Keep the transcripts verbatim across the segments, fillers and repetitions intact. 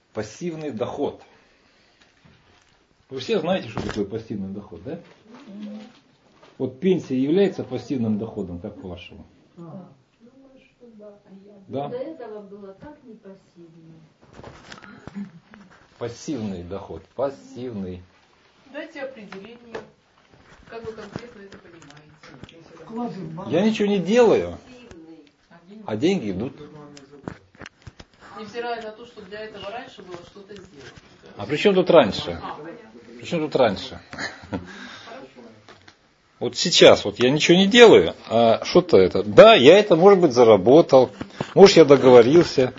Пассивный доход. Вы все знаете, что такое пассивный доход, да? Вот пенсия является пассивным доходом, как по-вашему? А. Думаю, что да. Да? До этого было так не пассивно. Пассивный доход. Пассивный. Дайте определение, как вы конкретно это понимаете. Я ничего не делаю, а деньги идут. Невзирая на то, что для этого раньше было что-то сделано. А при чем тут раньше? При чем тут раньше? Вот сейчас вот я ничего не делаю, а что-то это. Да, я это, может быть, заработал, может, я договорился.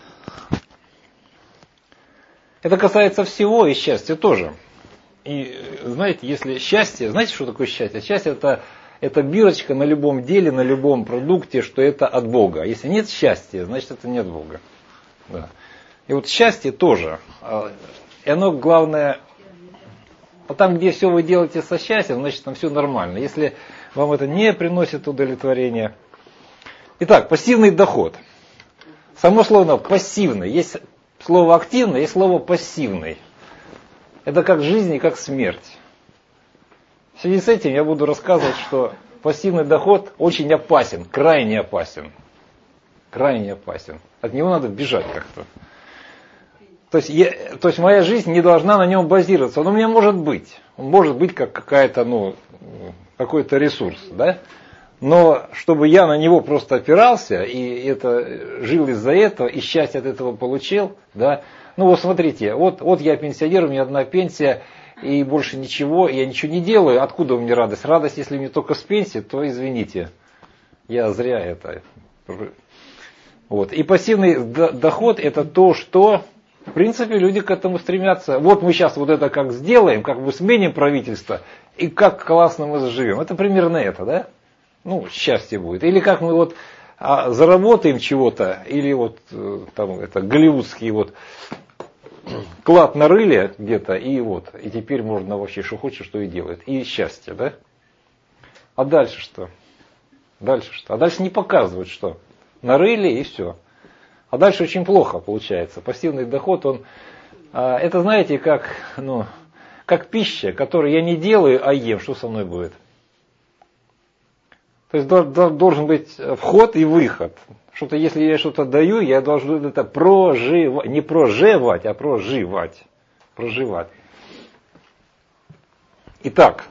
Это касается всего и счастья тоже. И знаете, если счастье, знаете, что такое счастье? Счастье это, это бирочка на любом деле, на любом продукте, что это от Бога. Если нет счастья, значит это не от Бога. Да. И вот счастье тоже. И оно главное, а там, где все вы делаете со счастьем, значит там все нормально. Если вам это не приносит удовлетворения. Итак, пассивный доход. Само слово пассивный. Есть слово активный, есть слово пассивный. Это как жизнь и как смерть. В связи с этим я буду рассказывать, что пассивный доход очень опасен, крайне опасен. Крайне опасен. От него надо бежать как-то. То есть, я, то есть моя жизнь не должна на нем базироваться. Он у меня может быть. Он может быть как какая-то, ну, какой-то ресурс, да? Но чтобы я на него просто опирался и это, жил из-за этого, и счастье от этого получил, да? Ну вот смотрите, вот, вот я пенсионер, у меня одна пенсия, и больше ничего, я ничего не делаю. Откуда у меня радость? Радость, если мне только с пенсии, то извините, я зря это. Вот. И пассивный доход это то, что, в принципе, люди к этому стремятся. Вот мы сейчас вот это как сделаем, как бы сменим правительство, и как классно мы заживем. Это примерно это, да? Ну, счастье будет. Или как мы вот а, заработаем чего-то, или вот там это голливудский вот клад нарыли где-то, и вот, и теперь можно вообще что хочешь, что и делает. И счастье, да? А дальше что? Дальше что? А дальше не показывают, что нарыли и все. А дальше очень плохо получается. Пассивный доход, он, а, это знаете, как, ну, как пища, которую я не делаю, а ем. Что со мной будет? То есть должен быть вход и выход. Что-то, если я что-то даю, я должен это проживать. Не проживать, а проживать. Проживать. Итак,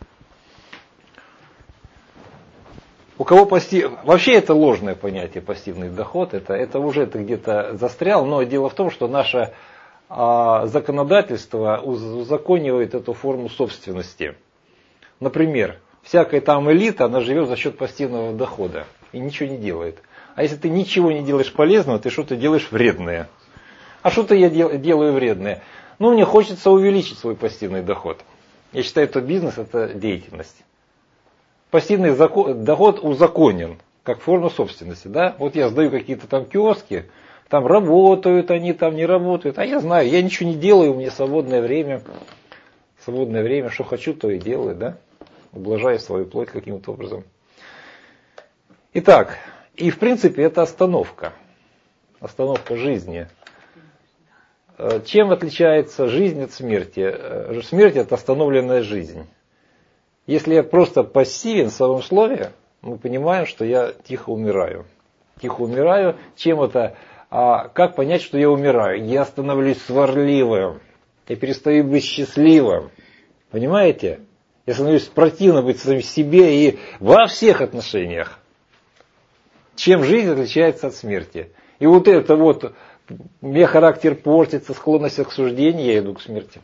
у кого пассив... Вообще это ложное понятие пассивный доход. Это, это уже ты где-то застрял. Но дело в том, что наше а, законодательство узаконивает эту форму собственности. Например, всякая там элита, она живет за счет пассивного дохода и ничего не делает. А если ты ничего не делаешь полезного, ты что-то делаешь вредное. А что-то я дел, делаю вредное. Ну, мне хочется увеличить свой пассивный доход. Я считаю, что бизнес – это деятельность. Пассивный закон, доход узаконен, как форма собственности. Да? Вот я сдаю какие-то там киоски, там работают они, там не работают. А я знаю, я ничего не делаю, у меня свободное время. Свободное время, что хочу, то и делаю, да? Ублажаю свою плоть каким-то образом. Итак, и в принципе это остановка. Остановка жизни. Чем отличается жизнь от смерти? Смерть это остановленная жизнь. Если я просто пассивен в своем слове, мы понимаем, что я тихо умираю. Тихо умираю. Чем это? А как понять, что я умираю? Я становлюсь сварливым. Я перестаю быть счастливым. Понимаете? Я становлюсь противно быть самим себе и во всех отношениях. Чем жизнь отличается от смерти. И вот это вот, у меня характер портится, склонность к суждению, я иду к смерти.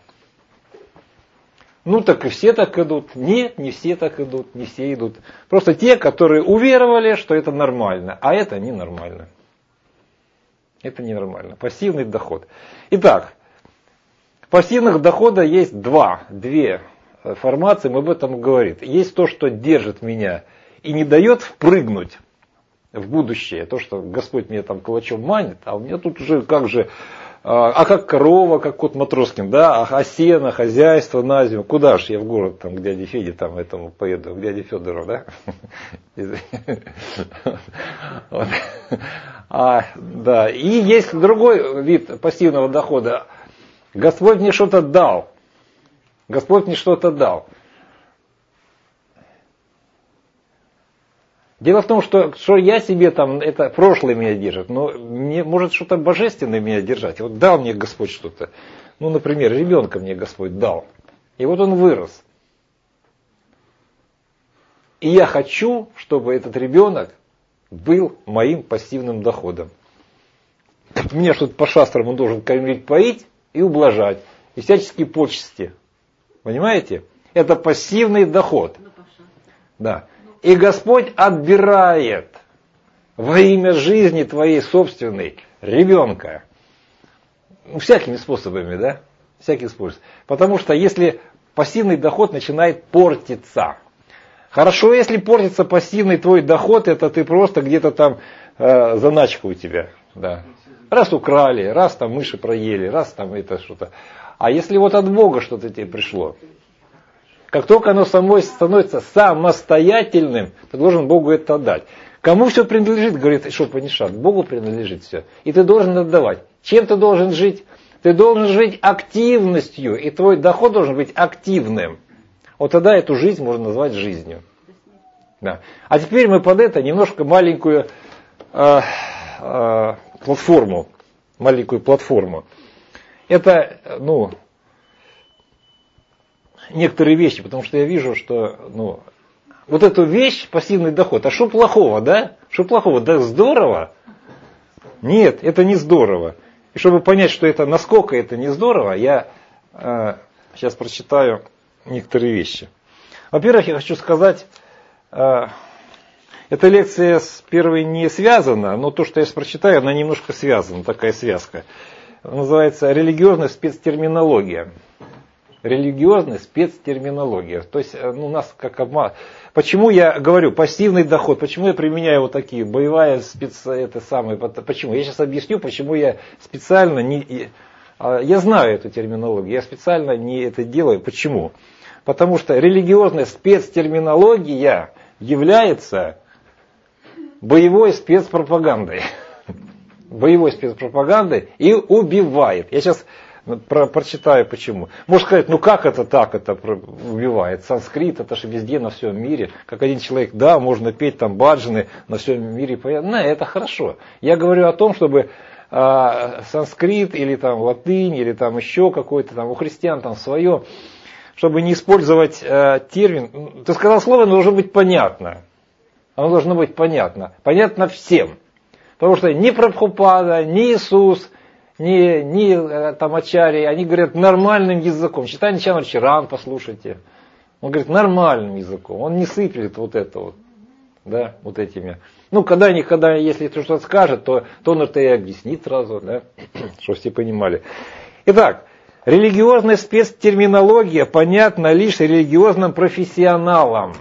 Ну так и все так идут. Нет, не все так идут, не все идут. Просто те, которые уверовали, что это нормально, а это ненормально. Это ненормально. Пассивный доход. Итак, пассивных дохода есть два, две формации, мы об этом говорим. Есть то, что держит меня и не дает впрыгнуть в будущее. То, что Господь меня там кулачом манит, а у меня тут уже как же, а как корова, как кот Матроскин, да, а сено, хозяйство на зиму. Куда же я в город там, к дяде Феде там этому поеду, к дяде Федору, да? А, да. И есть другой вид пассивного дохода. Господь мне что-то дал. Господь мне что-то дал. Дело в том, что, что я себе там, это прошлое меня держит, но мне может что-то божественное меня держать. Вот дал мне Господь что-то. Ну, например, ребенка мне Господь дал. И вот он вырос. И я хочу, чтобы этот ребенок был моим пассивным доходом. Мне что-то по шастрам он должен кормить, поить и ублажать. И всяческие почести. Понимаете? Это пассивный доход. Да. И Господь отбирает во имя жизни твоей собственной ребенка. Ну, всякими способами, да? Всякими способами. Потому что если пассивный доход начинает портиться. Хорошо, если портится пассивный твой доход, это ты просто где-то там э, заначка у тебя. Да. Раз украли, раз там мыши проели, раз там это что-то. А если вот от Бога что-то тебе пришло, как только оно само становится самостоятельным, ты должен Богу это отдать. Кому все принадлежит, говорит Ишоп-Панишат, Богу принадлежит все. И ты должен отдавать. Чем ты должен жить? Ты должен жить активностью, и твой доход должен быть активным. Вот тогда эту жизнь можно назвать жизнью. Да. А теперь мы под это немножко маленькую э, э, платформу, маленькую платформу. Это, ну, некоторые вещи, потому что я вижу, что, ну, вот эту вещь, пассивный доход, а что плохого, да? Что плохого? Да здорово. Нет, это не здорово. И чтобы понять, что это, насколько это не здорово, я э, сейчас прочитаю некоторые вещи. Во-первых, я хочу сказать, э, эта лекция с первой не связана, но то, что я сейчас прочитаю, она немножко связана, такая связка. Называется «Религиозная спецтерминология». Религиозная спецтерминология. То есть ну, у нас как обман. Почему я говорю пассивный доход? Почему я применяю вот такие боевая спец... это самое, почему? Я сейчас объясню, почему я специально не... Я знаю эту терминологию, я специально не это делаю. Почему? Потому что религиозная спецтерминология является боевой спецпропагандой. Боевой спецпропагандой и убивает. Я сейчас про, прочитаю почему. Можно сказать, ну как это так это убивает? Санскрит, это же везде на всем мире. Как один человек, да, можно петь там баджаны на всем мире. Ну, это хорошо. Я говорю о том, чтобы а, санскрит или там латынь, или там еще какой-то там у христиан там свое, чтобы не использовать а, термин. Ты сказал слово, оно должно быть понятно. Оно должно быть понятно. Понятно всем. Потому что ни Прабхупада, ни Иисус, ни, ни там Ачарьи, они говорят нормальным языком. Читание Чандра Чаран, послушайте. Он говорит нормальным языком. Он не сыплет вот это вот. Да, вот этими. Ну, когда-никогда, если кто что-то скажет, то, то он это и объяснит сразу, да, чтобы все понимали. Итак, религиозная спецтерминология понятна лишь религиозным профессионалам,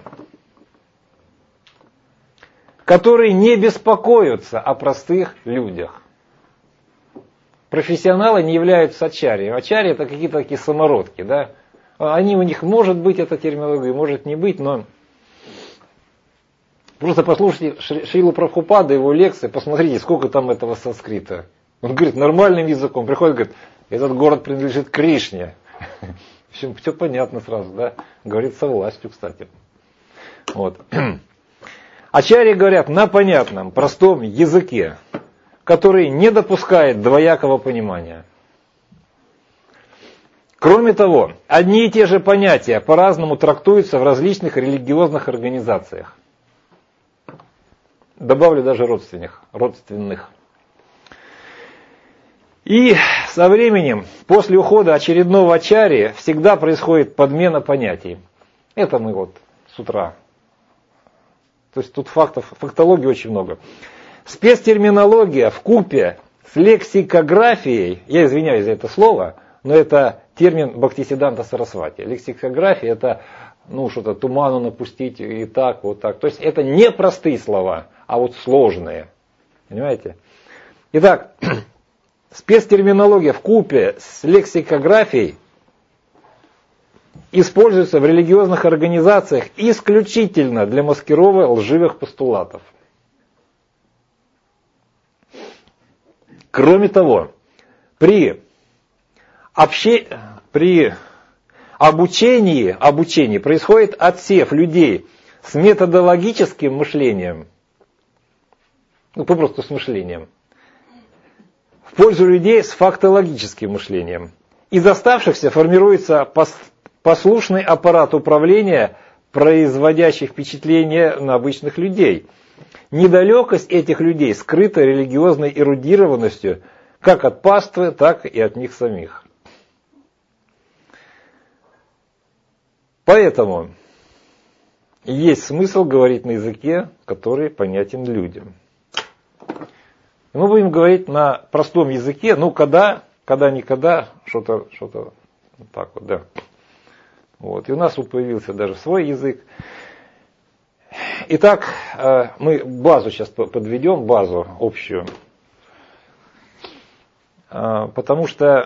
которые не беспокоятся о простых людях. Профессионалы не являются ачарьи. Ачарьи это какие-то такие самородки, да. Они у них может быть эта терминология, может не быть, но просто послушайте Шрилу Прабхупада, его лекции, посмотрите, сколько там этого санскрита. Он говорит нормальным языком, приходит, говорит, этот город принадлежит Кришне. Все, все понятно сразу, да. Говорит со властью, кстати. Вот. Ачарьи говорят на понятном, простом языке, который не допускает двоякого понимания. Кроме того, одни и те же понятия по-разному трактуются в различных религиозных организациях. Добавлю даже родственных. родственных. И со временем, после ухода очередного ачарьи, всегда происходит подмена понятий. Это мы вот с утра. То есть тут фактов, фактологии очень много. Спецтерминология вкупе с лексикографией, я извиняюсь за это слово, но это термин Бхактисиддханта Сарасвати. Лексикография это ну, что-то туману напустить и так, вот так. То есть это не простые слова, а вот сложные. Понимаете? Итак, спецтерминология вкупе с лексикографией используется в религиозных организациях исключительно для маскировки лживых постулатов. Кроме того, при обще... при обучении, обучении происходит отсев людей с методологическим мышлением, ну попросту с мышлением, в пользу людей с фактологическим мышлением. Из оставшихся формируется послушный аппарат управления, производящий впечатление на обычных людей. Недалекость этих людей скрыта религиозной эрудированностью как от паствы, так и от них самих. Поэтому есть смысл говорить на языке, который понятен людям. Мы будем говорить на простом языке, ну когда, когда-никогда, что-то, что-то вот так вот, да. Вот. И у нас тут появился даже свой язык. Итак, мы базу сейчас подведем, базу общую. Потому что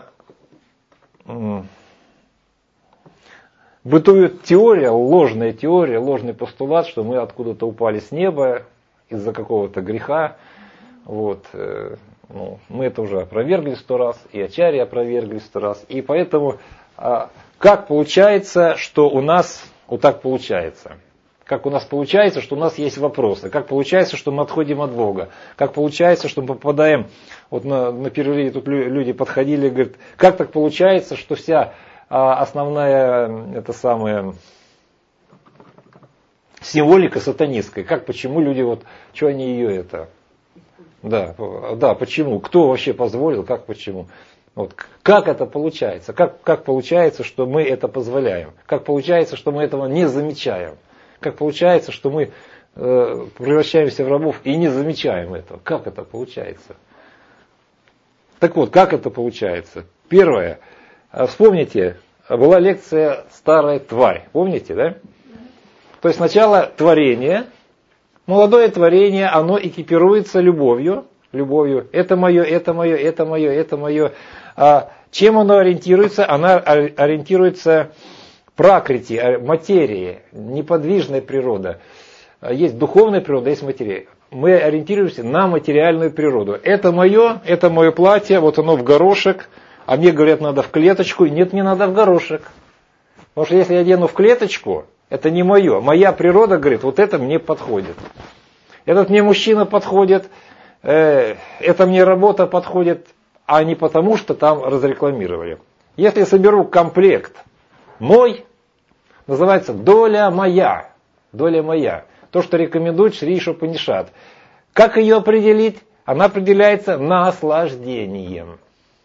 бытует теория, ложная теория, ложный постулат, что мы откуда-то упали с неба из-за какого-то греха. Вот. Ну, мы это уже опровергли сто раз, и ачарьи опровергли сто раз. И поэтому как получается, что у нас вот так получается? Как у нас получается, что у нас есть вопросы? Как получается, что мы отходим от Бога? Как получается, что мы попадаем, вот на, на перерыве тут люди подходили и говорят, как так получается, что вся а, основная, это самая, символика сатанистская, как, почему люди, вот, что они ее это, да, да, почему, кто вообще позволил, как, почему? Вот, как это получается? Как, как получается, что мы это позволяем? Как получается, что мы этого не замечаем? Как получается, что мы э, превращаемся в рабов и не замечаем этого? Как это получается? Так вот, как это получается? Первое. Вспомните, была лекция «Старая тварь». Помните, да? То есть сначала творение, молодое творение, оно экипируется любовью. Любовью. Это мое, это мое, это мое, это мое. А чем оно ориентируется? Оно ориентируется пракрити, материи, неподвижная природа. Есть духовная природа, есть материя. Мы ориентируемся на материальную природу. Это мое, это мое платье, вот оно в горошек, а мне говорят, надо в клеточку. Нет, не надо в горошек. Потому что если я одену в клеточку, это не мое. Моя природа говорит, вот это мне подходит. Этот мне мужчина подходит, э, это мне работа подходит, а не потому, что там разрекламировали. Если я соберу комплект мой, называется доля моя. Доля моя. То, что рекомендует Шри Ишупанишад. Как ее определить? Она определяется наслаждением.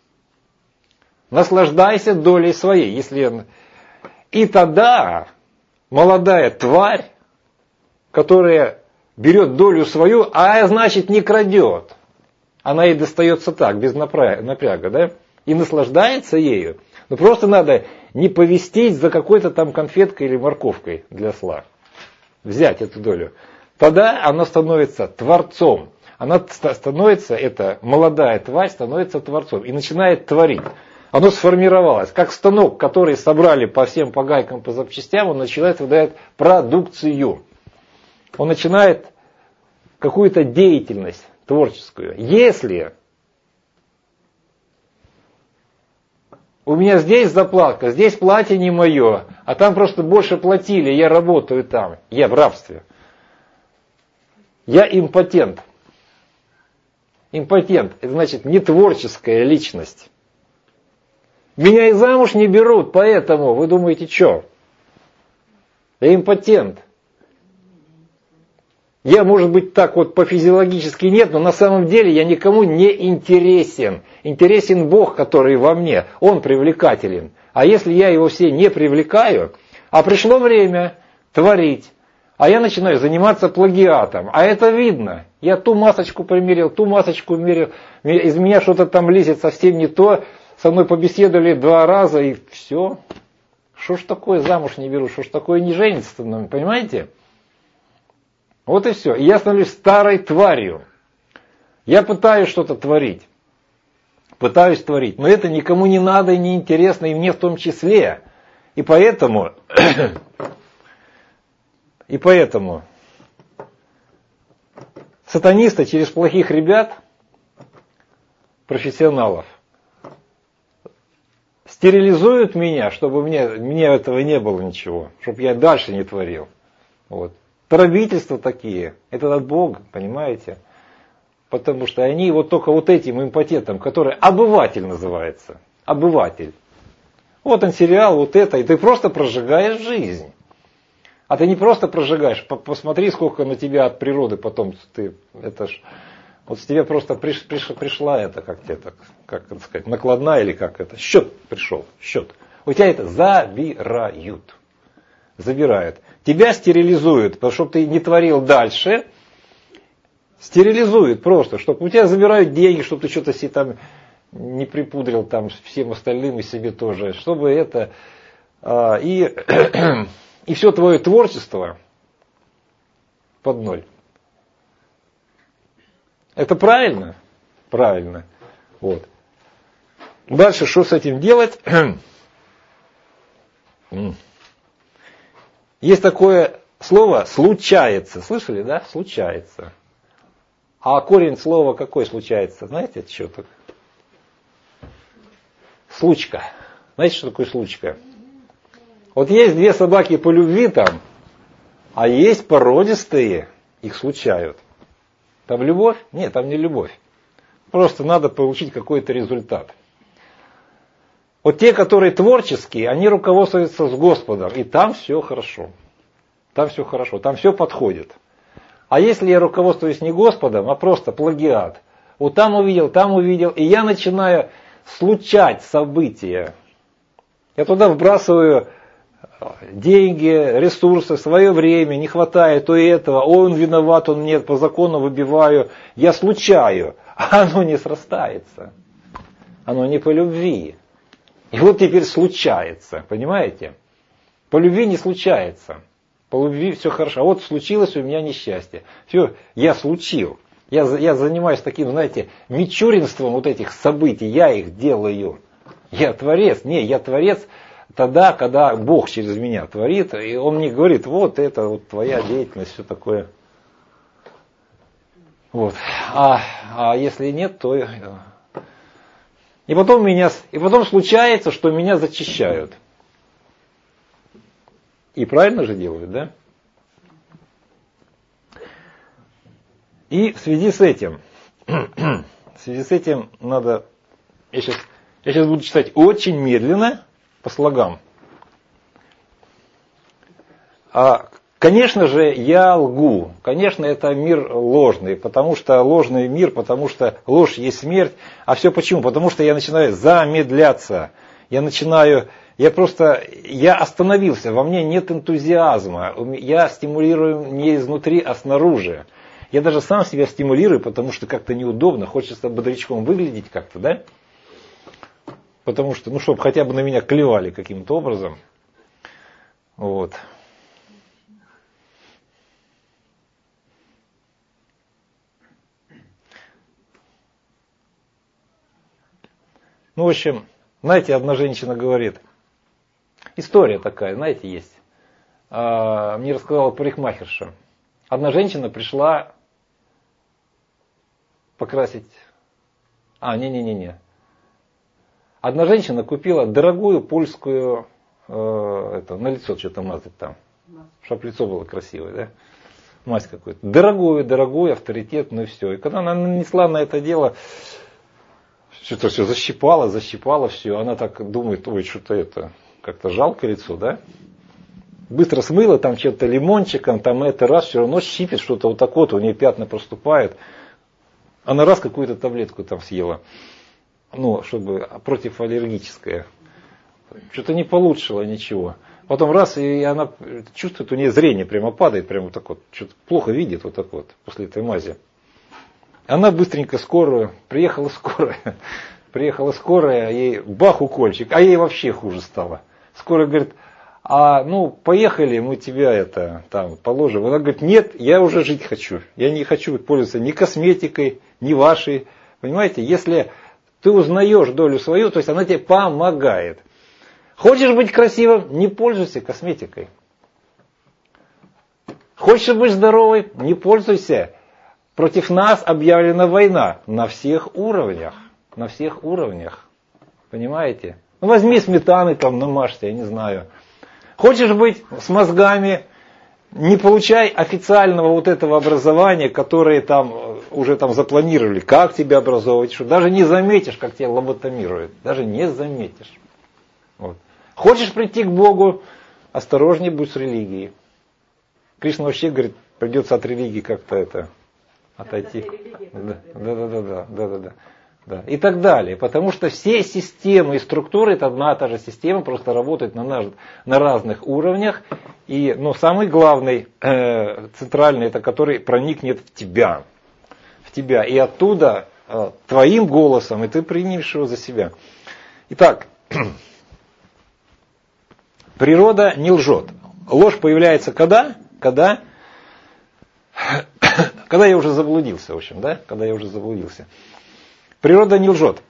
Наслаждайся долей своей. Если... И тогда молодая тварь, которая берет долю свою, а значит не крадет. Она ей достается так, без напряга, да? И наслаждается ею. Но просто надо не повестись за какой-то там конфеткой или морковкой для осла. Взять эту долю. Тогда она становится творцом. Она становится, эта молодая тварь становится творцом. И начинает творить. Оно сформировалось. Как станок, который собрали по всем по гайкам, по запчастям, он начинает выдавать продукцию. Он начинает какую-то деятельность творческую. Если у меня здесь заплатка, здесь платье не мое, а там просто больше платили, я работаю там, я в рабстве. Я импотент. Импотент, это значит не творческая личность. Меня и замуж не берут, поэтому вы думаете, что? Я импотент. Я, может быть, так вот по-физиологически нет, но на самом деле я никому не интересен. Интересен Бог, который во мне. Он привлекателен. А если я его все не привлекаю, а пришло время творить, а я начинаю заниматься плагиатом, а это видно. Я ту масочку примерил, ту масочку мерил, из меня что-то там лезет совсем не то, со мной побеседовали два раза и все. Что ж такое, замуж не беру, что ж такое не женится, понимаете? Вот и все. И я становлюсь старой тварью. Я пытаюсь что-то творить. Пытаюсь творить. Но это никому не надо и не интересно, и мне в том числе. И поэтому, и поэтому сатанисты через плохих ребят, профессионалов, стерилизуют меня, чтобы мне, мне этого не было ничего, чтобы я дальше не творил. Вот. Правительства такие, это от Бога, понимаете? Потому что они вот только вот этим импотентом, который обыватель называется, обыватель. Вот он сериал, вот это, и ты просто прожигаешь жизнь. А ты не просто прожигаешь, посмотри, сколько на тебя от природы потом, ты, это ж, вот с тебя просто приш, приш, пришла это, как тебе так, как это сказать, накладная или как это, счет пришел, счет. У тебя это забирают, забирают. Тебя стерилизуют, потому что ты не творил дальше, стерилизуют просто, чтобы у тебя забирают деньги, чтобы ты что-то себе там не припудрил там всем остальным и себе тоже, чтобы это, а, и, и все твое творчество под ноль. Это правильно? Правильно. Вот. Дальше, что с этим делать? Есть такое слово «случается». Слышали, да? Случается. А корень слова какой случается? Знаете, что такое? Случка. Знаете, что такое случка? Вот есть две собаки по любви там, а есть породистые, их случают. Там любовь? Нет, там не любовь. Просто надо получить какой-то результат. Вот те, которые творческие, они руководствуются с Господом, и там все хорошо. Там все хорошо, там все подходит. А если я руководствуюсь не Господом, а просто плагиат, вот там увидел, там увидел, и я начинаю случать события. Я туда вбрасываю деньги, ресурсы, свое время, не хватает то и этого, ой, он виноват, он нет, по закону выбиваю, я случаю, а оно не срастается, оно не по любви. И вот теперь случается, понимаете? По любви не случается, по любви все хорошо, а вот случилось у меня несчастье, все, я случил, я, я занимаюсь таким, знаете, мичуринством вот этих событий, я их делаю, я творец, не, я творец, тогда, когда Бог через меня творит, и Он мне говорит, вот это вот твоя деятельность, все такое. Вот. А, а если нет, то... И потом, меня, и потом случается, что меня зачищают. И правильно же делают, да? И в связи с этим, в связи с этим надо... Я сейчас, я сейчас буду читать очень медленно, по слогам. А, конечно же, я лгу. Конечно, это мир ложный, потому что ложный мир, потому что ложь есть смерть. А все почему? Потому что я начинаю замедляться. Я начинаю, я просто, я остановился, во мне нет энтузиазма. Я стимулирую не изнутри, а снаружи. Я даже сам себя стимулирую, потому что как-то неудобно, хочется бодрячком выглядеть как-то, да? Потому что, ну, чтобы хотя бы на меня клевали каким-то образом. Вот. Ну, в общем, знаете, одна женщина говорит, история такая, знаете, есть. А, мне рассказала парикмахерша. Одна женщина пришла покрасить... А, не-не-не-не. Одна женщина купила дорогую польскую, э, это, на лицо что-то мазать там, чтобы лицо было красивое, да? Мазь какую-то. Дорогую, дорогую, авторитетную, все. И когда она нанесла на это дело, что-то все защипало, защипало все. Она так думает, ой, что-то это, как-то жалко лицо, да? Быстро смыла там что-то лимончиком, там это раз, все равно щипит что-то вот так вот, у нее пятна проступают. Она раз какую-то таблетку там съела. Ну, чтобы противоаллергическое. Что-то не получило ничего. Потом раз, и она чувствует, у нее зрение прямо падает, прямо вот так вот. Что-то плохо видит вот так вот, после этой мази. Она быстренько скорую, приехала скорая. Приехала скорая, ей бах укольчик, а ей вообще хуже стало. Скорая говорит, а ну поехали, мы тебя это там положим. Она говорит, нет, я уже жить хочу. Я не хочу пользоваться ни косметикой, ни вашей. Понимаете, если... Ты узнаешь долю свою, то есть она тебе помогает. Хочешь быть красивым, не пользуйся косметикой. Хочешь быть здоровой, не пользуйся. Против нас объявлена война на всех уровнях. На всех уровнях. Понимаете? Ну, возьми сметаны там, намажься, я не знаю. Хочешь быть с мозгами, не получай официального вот этого образования, которое там уже там запланировали, как тебя образовывать, что даже не заметишь, как тебя лоботомируют, даже не заметишь. Вот. Хочешь прийти к Богу, осторожнее будь с религией. Кришна вообще говорит, придется от религии как-то это отойти. Да, да, да, да, да, да, да. Да, и так далее. Потому что все системы и структуры, это одна и та же система, просто работают на, наш, на разных уровнях. И ну, самый главный, э, центральный, это который проникнет в тебя. В тебя. И оттуда э, твоим голосом, и ты примешь его за себя. Итак, природа не лжет. Ложь появляется когда? Когда? Когда я уже заблудился, в общем, да? Когда я уже заблудился. Природа не лжет.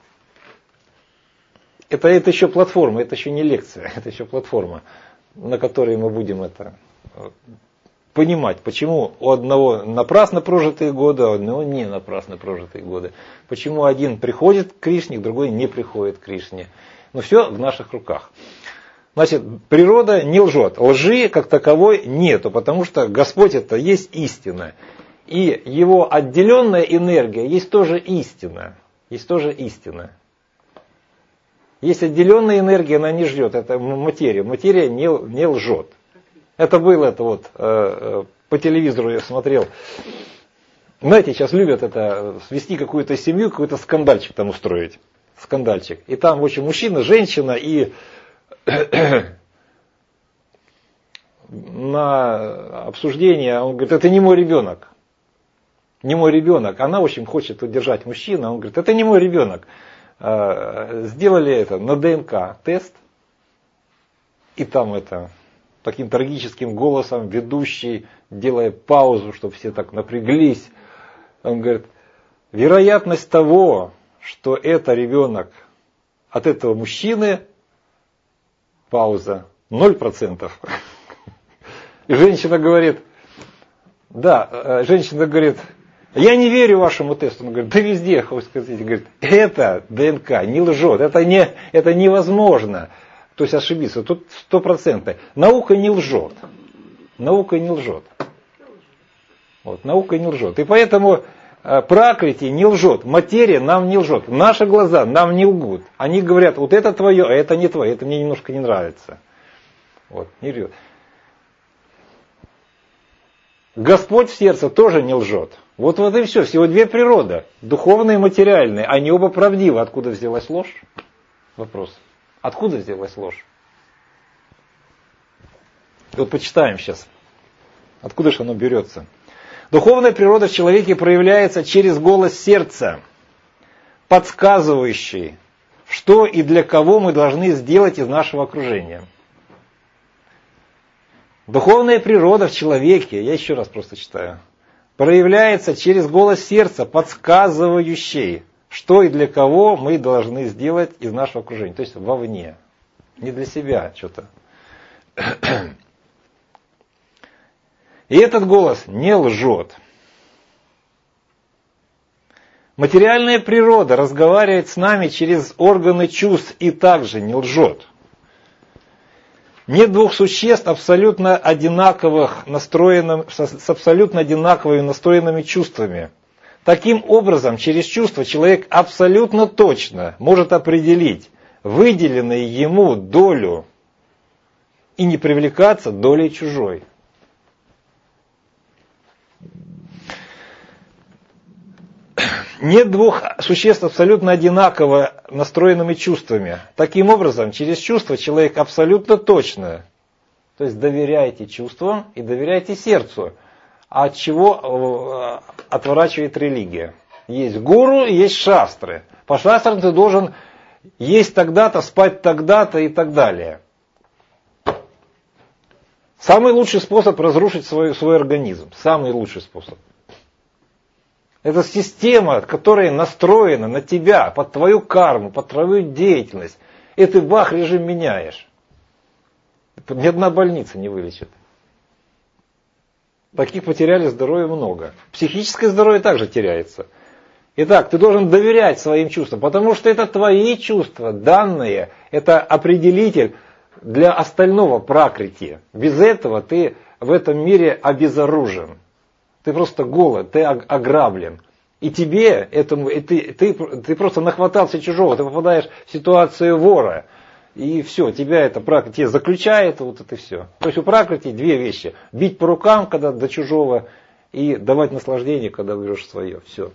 Это, это еще платформа, это еще не лекция, это еще платформа, на которой мы будем это понимать, почему у одного напрасно прожитые годы, а у одного не напрасно прожитые годы. Почему один приходит к Кришне, другой не приходит к Кришне. Но все в наших руках. Значит, природа не лжет. Лжи как таковой нету, потому что Господь это есть истина. И его отделенная энергия есть тоже истина. Есть тоже истина. Есть отделенная энергия, она не ждет. Это материя. Материя не, не лжет. Это было это вот э, по телевизору я смотрел. Знаете, сейчас любят это свести какую-то семью, какой-то скандальчик там устроить. Скандальчик. И там, в общем, мужчина, женщина и на обсуждение он говорит, это не мой ребенок. Не мой ребенок. Она очень хочет удержать мужчину. Он говорит, это не мой ребенок. Сделали это на ДНК тест. И там это таким трагическим голосом ведущий, делая паузу, чтобы все так напряглись. Он говорит, вероятность того, что это ребенок от этого мужчины, пауза, ноль процентов. И женщина говорит, да, женщина говорит, я не верю вашему тесту. Он говорит, да везде, хоть сказать. Говорит, это ДНК не лжет, это, не, это невозможно. То есть ошибиться, тут сто процентов. Наука не лжет. Наука не лжет. Вот, наука не лжет. И поэтому пракрити не лжет, материя нам не лжет. Наши глаза нам не лгут. Они говорят, вот это твое, а это не твое, это мне немножко не нравится. Вот, не лжет. Господь в сердце тоже не лжет. Вот, вот и все. Всего две природы. Духовная и материальная. Они оба правдивы. Откуда взялась ложь? Вопрос. Откуда взялась ложь? Вот почитаем сейчас. Откуда же оно берется? Духовная природа в человеке проявляется через голос сердца, подсказывающий, что и для кого мы должны сделать из нашего окружения. Духовная природа в человеке, я еще раз просто читаю, проявляется через голос сердца, подсказывающий, что и для кого мы должны сделать из нашего окружения. То есть вовне. Не для себя что-то. И этот голос не лжет. Материальная природа разговаривает с нами через органы чувств и также не лжет. Нет двух существ абсолютно одинаковых, настроенным, с абсолютно одинаковыми настроенными чувствами. Таким образом, через чувства человек абсолютно точно может определить выделенную ему долю и не привлекаться долей чужой. Нет двух существ абсолютно одинаково настроенными чувствами. Таким образом, через чувства человек абсолютно точно. То есть доверяйте чувствам и доверяйте сердцу. А от чего отворачивает религия? Есть гуру, есть шастры. По шастрам ты должен есть тогда-то, спать тогда-то и так далее. Самый лучший способ разрушить свой, свой организм. Самый лучший способ. Это система, которая настроена на тебя, под твою карму, под твою деятельность. И ты бах, режим меняешь. Ни одна больница не вылечит. Таких потеряли здоровье много. Психическое здоровье также теряется. Итак, ты должен доверять своим чувствам, потому что это твои чувства, данные, это определитель для остального пракрити. Без этого ты в этом мире обезоружен. Ты просто голод, ты ограблен. И тебе этому, и ты, ты, ты просто нахватался чужого, ты попадаешь в ситуацию вора. И все, тебя это пракрити заключает, вот это все. То есть у пракрити две вещи. Бить по рукам, когда до чужого, и давать наслаждение, когда берешь свое. Все.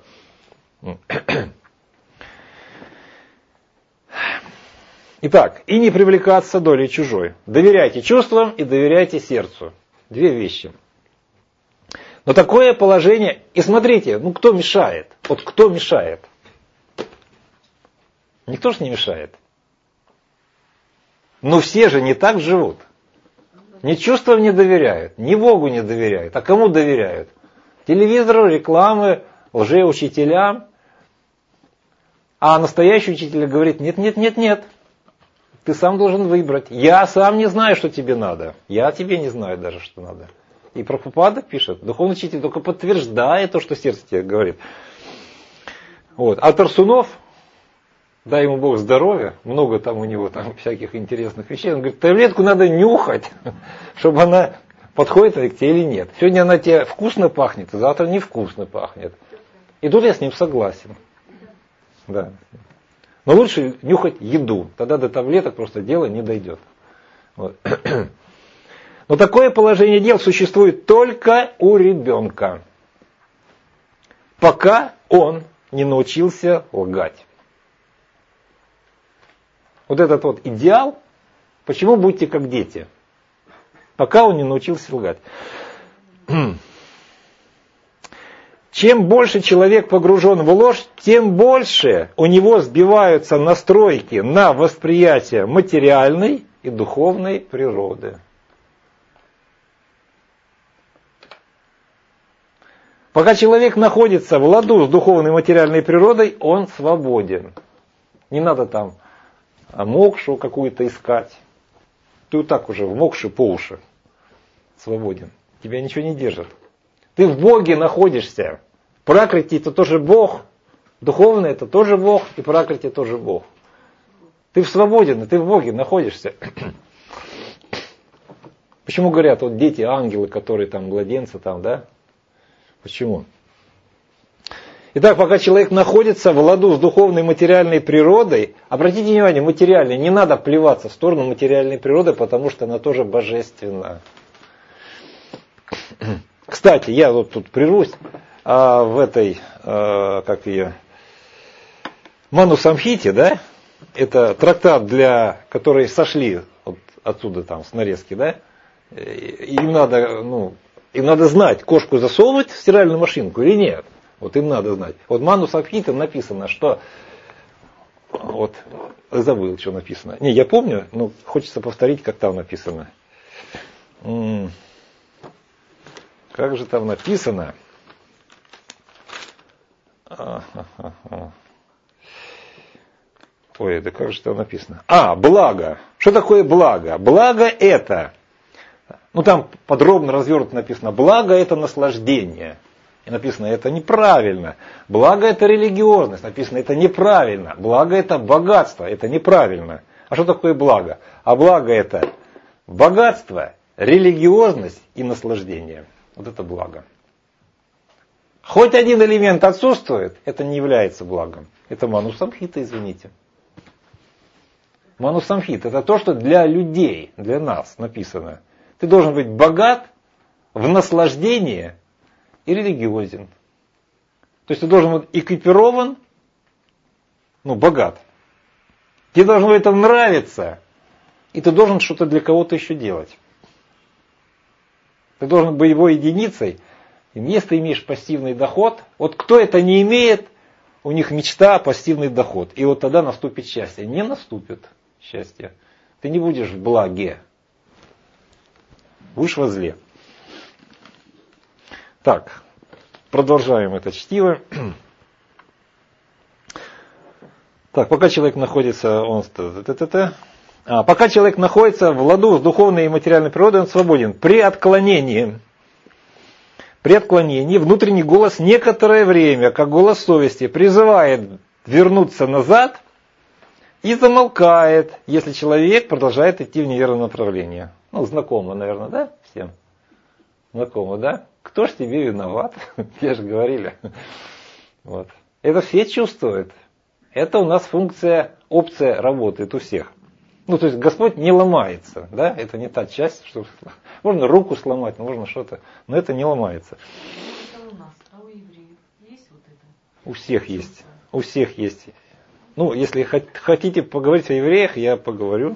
Итак, и не привлекаться долей чужой. Доверяйте чувствам и доверяйте сердцу. Две вещи. Но такое положение, и смотрите, ну кто мешает? Вот кто мешает? Никто же не мешает. Но все же не так живут. Ни чувствам не доверяют, ни Богу не доверяют. А кому доверяют? Телевизору, рекламы, лжеучителям. А настоящий учитель говорит, нет, нет, нет, нет. Ты сам должен выбрать. Я сам не знаю, что тебе надо. Я тебе не знаю даже, что надо. И Прабхупада пишет, духовный учитель только подтверждает то, что сердце тебе говорит. Вот. А Тарсунов, дай ему Бог здоровья, много там у него там всяких интересных вещей. Он говорит, таблетку надо нюхать, чтобы она подходит к тебе или нет. Сегодня она тебе вкусно пахнет, а завтра невкусно пахнет. И тут я с ним согласен. Да. Но лучше нюхать еду, тогда до таблеток просто дело не дойдет. Вот. Но такое положение дел существует только у ребенка, пока он не научился лгать. Вот этот вот идеал, почему будьте как дети? Пока он не научился лгать. Чем больше человек погружен в ложь, тем больше у него сбиваются настройки на восприятие материальной и духовной природы. Пока человек находится в ладу с духовной и материальной природой, он свободен. Не надо там мокшу какую-то искать. Ты вот так уже в мокше по уши свободен. Тебя ничего не держит. Ты в Боге находишься. Пракрити это тоже Бог. Духовное это тоже Бог. И пракрити тоже Бог. Ты свободен, и ты в Боге находишься. Почему говорят, вот дети, ангелы, которые там, младенцы там, да? Почему? Итак, пока человек находится в ладу с духовной и материальной природой, обратите внимание, материальной, не надо плеваться в сторону материальной природы, потому что она тоже божественна. Кстати, я вот тут прервусь, а в этой, а, как ее, Ману Самхите, да, это трактат, для, которые сошли вот отсюда там с нарезки, да, им надо, ну, им надо знать, кошку засовывать в стиральную машинку или нет. Вот им надо знать. Вот Ману Самхите написано, что, вот, забыл, что написано. Не, я помню, но хочется повторить, как там написано. Как же там написано? Ой, да как же там написано? А, благо. Что такое благо? Благо это, ну там подробно развернуто написано, благо это наслаждение. И написано, это неправильно. Благо это религиозность. Написано, это неправильно. Благо это богатство. Это неправильно. А что такое благо? А благо это богатство, религиозность и наслаждение. Вот это благо. Хоть один элемент отсутствует, это не является благом. Это Ману Самхита, извините. Ману Самхита это то, что для людей, для нас написано. Ты должен быть богат в наслаждении и религиозен. То есть ты должен быть экипирован, ну, богат. Тебе должно это нравиться, и ты должен что-то для кого-то еще делать. Ты должен быть боевой единицей. И если ты имеешь пассивный доход, вот кто это не имеет, у них мечта пассивный доход. И вот тогда наступит счастье. Не наступит счастье. Ты не будешь в благе. Будешь во зле. Так, продолжаем это чтиво. Так, пока человек находится, он, а, пока человек находится в ладу с духовной и материальной природой, он свободен. При отклонении, При отклонении внутренний голос некоторое время, как голос совести, призывает вернуться назад и замолкает, если человек продолжает идти в неверном направлении. Ну, знакомо, наверное, да, всем? Знакомо, да? Кто ж тебе виноват? Те же говорили. Вот. Это все чувствуют. Это у нас функция, опция работает у всех. Ну, то есть Господь не ломается, да? Это не та часть, что можно руку сломать, можно что-то, но это не ломается. Это у нас, а у евреев есть вот это? У всех есть. У всех есть. Ну, если хотите поговорить о евреях, я поговорю.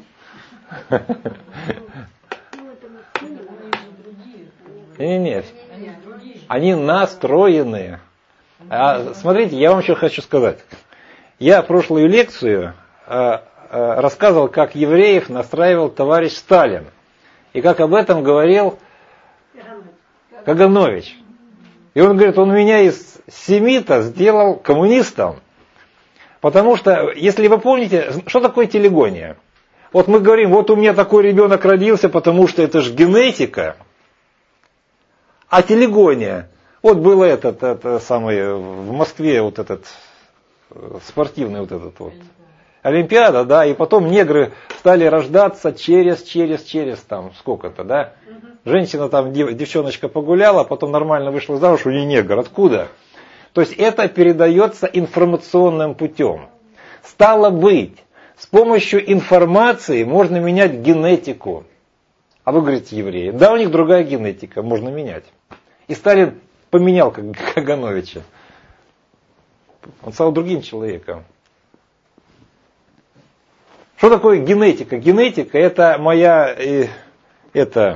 Не-не-не. Они настроенные. А, смотрите, я вам еще хочу сказать. Я прошлую лекцию а, а, рассказывал, как евреев настраивал товарищ Сталин. И как об этом говорил Каганович. И он говорит, он меня из семита сделал коммунистом. Потому что, если вы помните, что такое телегония? Вот мы говорим, вот у меня такой ребенок родился, потому что это же генетика. А телегония, вот был этот, это самый, в Москве вот этот спортивный вот этот вот. Олимпиада, да, и потом негры стали рождаться через, через, через там сколько-то, да. Женщина там, дев, девчоночка погуляла, потом нормально вышла замуж, у нее негр. Откуда? То есть это передается информационным путем. Стало быть, с помощью информации можно менять генетику. А вы говорите, евреи. Да, у них другая генетика, можно менять. И Сталин поменял Кагановича. Он стал другим человеком. Что такое генетика? Генетика это моя э, это,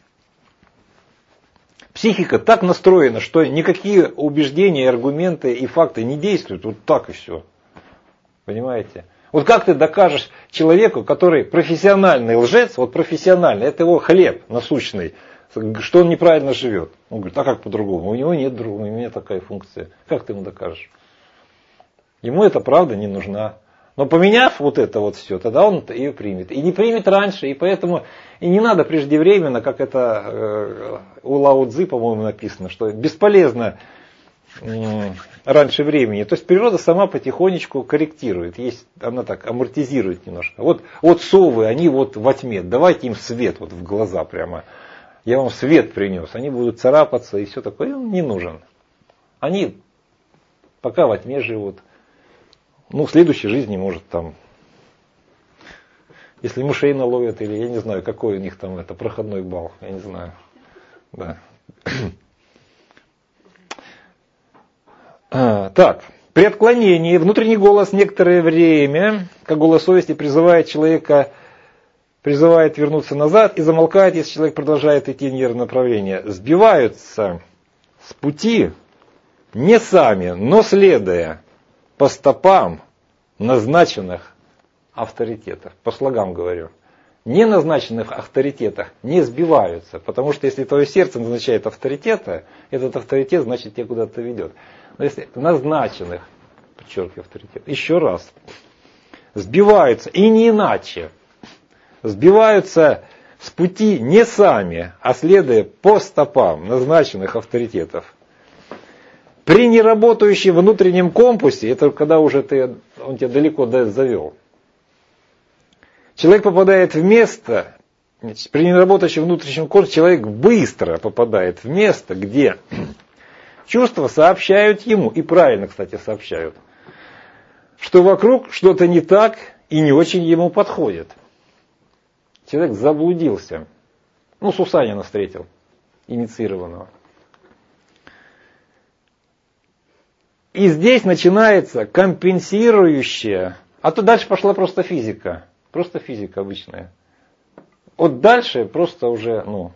психика так настроена, что никакие убеждения, аргументы и факты не действуют. Вот так и все. Понимаете? Вот как ты докажешь человеку, который профессиональный лжец, вот профессиональный, это его хлеб насущный, что он неправильно живет. Он говорит, а как по-другому? У него нет другого, у меня такая функция. Как ты ему докажешь? Ему эта правда не нужна. Но поменяв вот это вот все, тогда он ее примет. И не примет раньше, и поэтому и не надо преждевременно, как это э, у Лао Цзы, по-моему, написано, что бесполезно э, раньше времени. То есть природа сама потихонечку корректирует, есть, она так амортизирует немножко. Вот, вот совы, они вот во тьме, давайте им свет вот в глаза прямо. Я вам свет принес, они будут царапаться и все такое, им не нужен. Они пока во тьме живут. Ну, в следующей жизни, может, там, если мышей наловят, или я не знаю, какой у них там это, проходной балл, я не знаю. Да. А, так, при отклонении внутренний голос некоторое время, как голос совести, призывает человека, призывает вернуться назад и замолкает, если человек продолжает идти в неверное направление. Сбиваются с пути не сами, но следуя по стопам назначенных авторитетов. По слогам говорю. Не назначенных авторитетах не сбиваются. Потому что если твое сердце назначает авторитета, этот авторитет, значит, тебя куда-то ведет. Но если назначенных, подчеркиваю, авторитет, еще раз, сбиваются, и не иначе, сбиваются с пути не сами, а следуя по стопам назначенных авторитетов. При неработающем внутреннем компасе, это когда уже ты, он тебя далеко завел, человек попадает в место, при неработающем внутреннем компасе человек быстро попадает в место, где чувства сообщают ему, и правильно, кстати, сообщают, что вокруг что-то не так и не очень ему подходит. Человек заблудился. Ну, Сусанина встретил, инициированного. И здесь начинается компенсирующая, а то дальше пошла просто физика, просто физика обычная. Вот дальше просто уже, ну,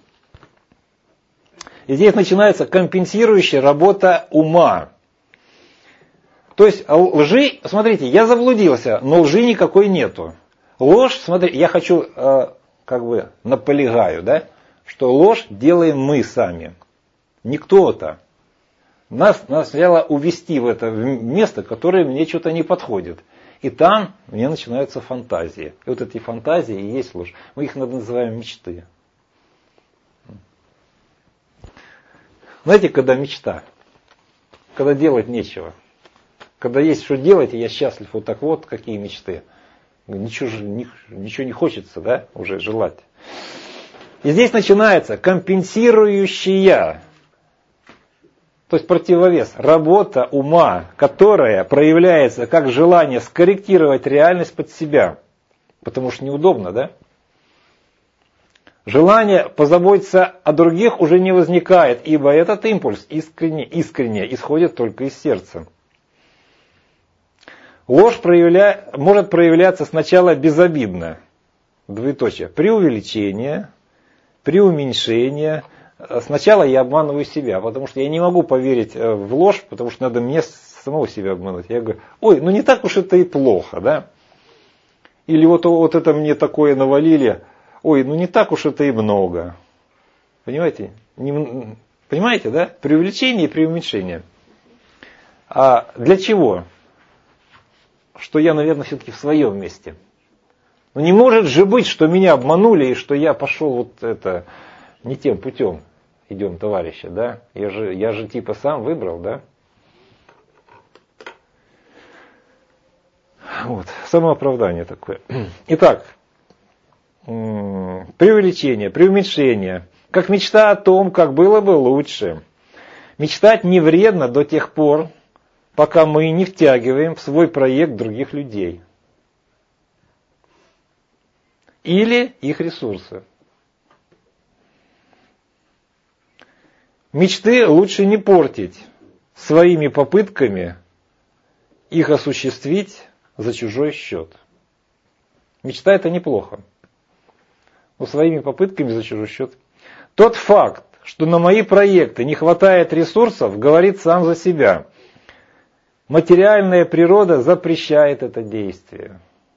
и здесь начинается компенсирующая работа ума. То есть лжи, смотрите, я заблудился, но лжи никакой нету. Ложь, смотри, я хочу, э, как бы наполегаю, да, что ложь делаем мы сами, не кто-то. Нас, нас взяло увести в это место, которое мне что-то не подходит. И там мне начинаются фантазии. И вот эти фантазии и есть ложь. Мы их называем мечты. Знаете, когда мечта, когда делать нечего, когда есть что делать, и я счастлив, вот так вот, какие мечты. Ничего, ничего не хочется, да, уже желать. И здесь начинается компенсирующая, то есть противовес, работа ума, которая проявляется как желание скорректировать реальность под себя, потому что неудобно, да? Желание позаботиться о других уже не возникает, ибо этот импульс искренне, искренне исходит только из сердца. Ложь проявля... может проявляться сначала безобидно, двоеточие, преувеличение, преуменьшение. Сначала я обманываю себя, потому что я не могу поверить в ложь, потому что надо мне самого себя обмануть. Я говорю, ой, ну не так уж это и плохо, да? Или вот, вот это мне такое навалили, ой, ну не так уж это и много. Понимаете? Не, понимаете, да? Преувеличение и преуменьшение. А для чего? Что я, наверное, все-таки в своем месте. Но не может же быть, что меня обманули, и что я пошел вот это не тем путем. Идем, товарищи, да? Я же, я же типа сам выбрал, да? Вот, самооправдание такое. Итак, преувеличение, преуменьшение, как мечта о том, как было бы лучше. Мечтать не вредно до тех пор, пока мы не втягиваем в свой проект других людей или их ресурсы. Мечты лучше не портить своими попытками их осуществить за чужой счет. Мечта — это неплохо, но своими попытками за чужой счет. Тот факт, что на мои проекты не хватает ресурсов, говорит сам за себя. Материальная природа запрещает это действие.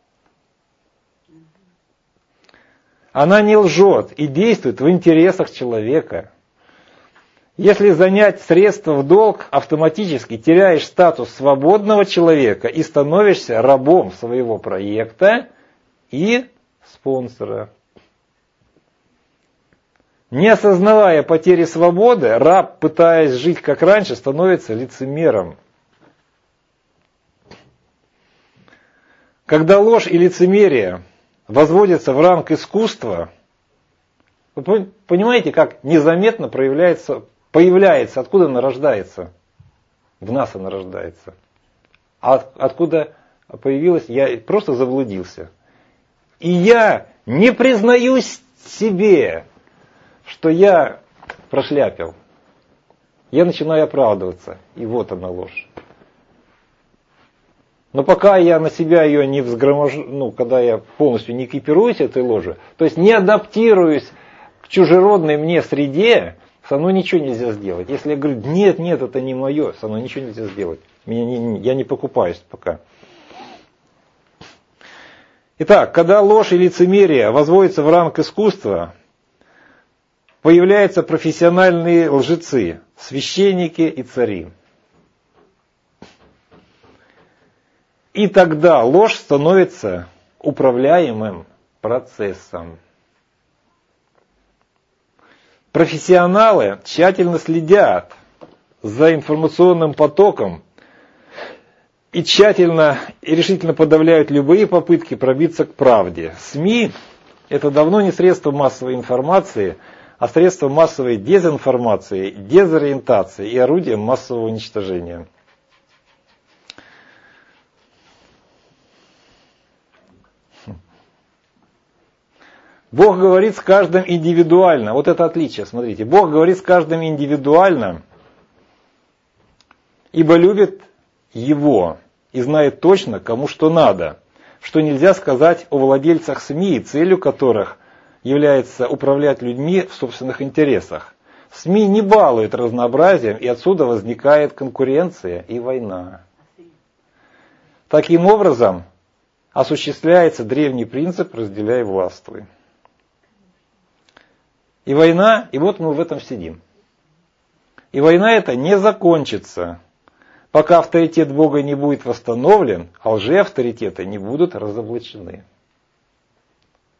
Она не лжет и действует в интересах человека. Если занять средства в долг, автоматически теряешь статус свободного человека и становишься рабом своего проекта и спонсора. Не осознавая потери свободы, раб, пытаясь жить как раньше, становится лицемером. Когда ложь и лицемерие возводятся в ранг искусства, вы понимаете, как незаметно проявляется, появляется, откуда она рождается? В нас она рождается. А откуда появилась, я просто заблудился. И я не признаюсь себе, что я прошляпил. Я начинаю оправдываться. И вот она ложь. Но пока я на себя ее не взгроможу, ну, когда я полностью не экипируюсь этой ложью, то есть не адаптируюсь к чужеродной мне среде, со мной ничего нельзя сделать. Если я говорю, нет, нет, это не мое, со мной ничего нельзя сделать. Меня не, я не покупаюсь пока. Итак, когда ложь и лицемерие возводятся в ранг искусства, появляются профессиональные лжецы, священники и цари. И тогда ложь становится управляемым процессом. Профессионалы тщательно следят за информационным потоком и тщательно и решительно подавляют любые попытки пробиться к правде. СМИ – это давно не средство массовой информации, а средство массовой дезинформации, дезориентации и орудие массового уничтожения. Бог говорит с каждым индивидуально. Вот это отличие, смотрите. Бог говорит с каждым индивидуально, ибо любит его и знает точно, кому что надо, что нельзя сказать о владельцах СМИ, целью которых является управлять людьми в собственных интересах. СМИ не балуют разнообразием, и отсюда возникает конкуренция и война. Таким образом, осуществляется древний принцип «разделяй, властвуй». И война, и вот мы в этом сидим. И война эта не закончится, пока авторитет Бога не будет восстановлен, а лжеавторитеты не будут разоблачены.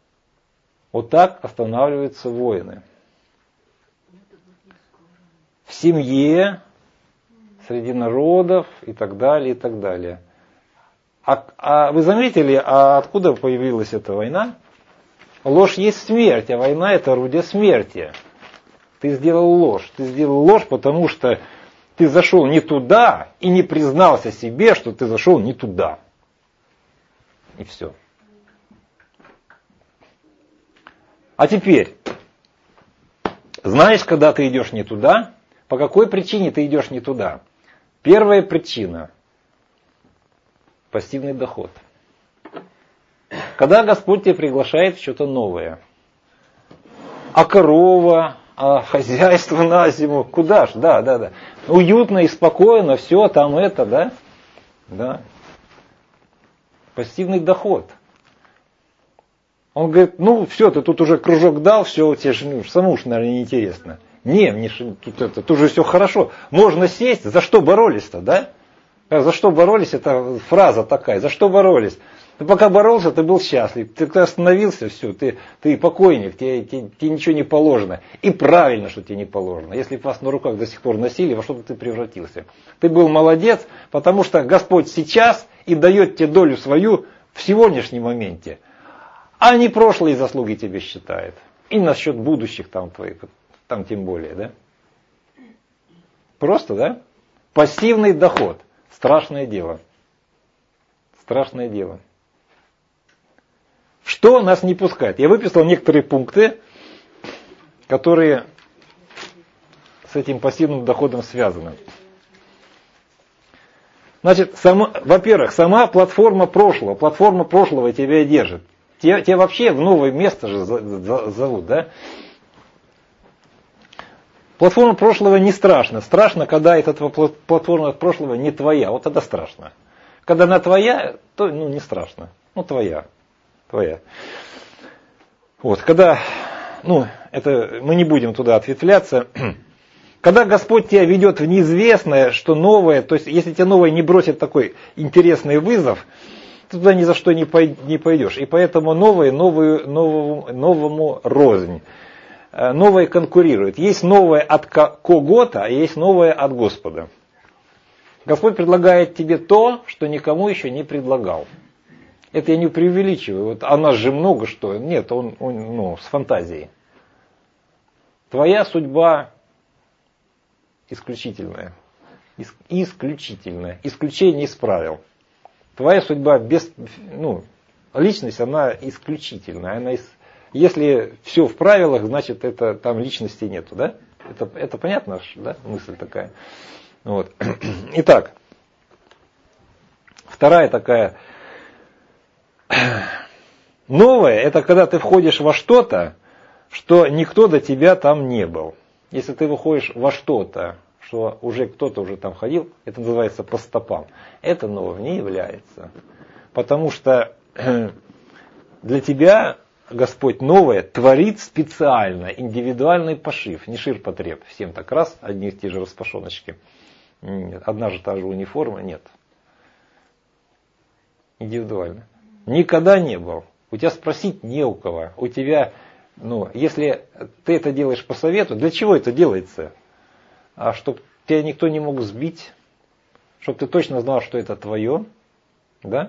Вот так останавливаются войны. семье, среди народов и так далее, и так далее. А, а вы заметили, а откуда появилась эта война? Ложь есть смерть, а война это орудие смерти. Ты сделал ложь. Ты сделал ложь, потому что ты зашел не туда и не признался себе, что ты зашел не туда. И все. А теперь, знаешь, когда ты идешь не туда, по какой причине ты идешь не туда? Первая причина – пассивный доход. Когда Господь тебя приглашает в что-то новое. А корова, а хозяйство на зиму, куда ж? Да, да, да. Уютно и спокойно, все там это, да? Да. Пассивный доход. Он говорит, ну все, ты тут уже кружок дал, все, тебе же ну, самому уж, наверное, неинтересно. Не, мне тут, это, тут уже все хорошо. Можно сесть, за что боролись-то, да? За что боролись, это фраза такая, за что боролись? Ты пока боролся, ты был счастлив. Ты когда остановился, все, ты, ты покойник, тебе, тебе, тебе ничего не положено. И правильно, что тебе не положено. Если бы вас на руках до сих пор носили, во что бы ты превратился? Ты был молодец, потому что Господь сейчас и дает тебе долю свою в сегодняшнем моменте. А не прошлые заслуги тебе считает. И насчет будущих там твоих, там тем более, да? Просто, да? Пассивный доход. Страшное дело. Страшное дело. Что нас не пускает? Я выписал некоторые пункты, которые с этим пассивным доходом связаны. Значит, сама, во-первых, сама платформа прошлого. Платформа прошлого тебя держит. Тебя, тебя вообще в новое место же зовут, да? Платформа прошлого не страшно. Страшно, когда эта платформа прошлого не твоя. Вот тогда страшно. Когда она твоя, то ну, не страшно. Ну, твоя. Твоя. Вот, когда, ну, это мы не будем туда ответвляться. Когда Господь тебя ведет в неизвестное, что новое, то есть если тебе новое не бросит такой интересный вызов, ты туда ни за что не пойдешь. И поэтому новое новую, новому, новому рознь. Новое конкурирует. Есть новое от кого-то, а есть новое от Господа. Господь предлагает тебе то, что никому еще не предлагал. Это я не преувеличиваю. Вот, а нас же много что. Нет, он, он ну, с фантазией. Твоя судьба исключительная. Ис, исключительная. Исключение из правил. Твоя судьба без... Ну, личность, она исключительная. Она из, если все в правилах, значит, это, там личности нету. Да? Это, это понятно, да? Мысль такая. Вот. Итак, вторая такая... Новое, это когда ты входишь во что-то, что никто до тебя там не был. Если ты выходишь во что-то, что уже кто-то уже там ходил, это называется по стопам. Это новым не является. Потому что для тебя Господь новое творит специально, индивидуальный пошив, не ширпотреб. Всем так раз, одни и те же распашоночки. Одна же та же униформа, нет. Индивидуально. Никогда не был. У тебя спросить не у кого. У тебя, ну, если ты это делаешь по совету, для чего это делается? А чтобы тебя никто не мог сбить, чтобы ты точно знал, что это твое, да?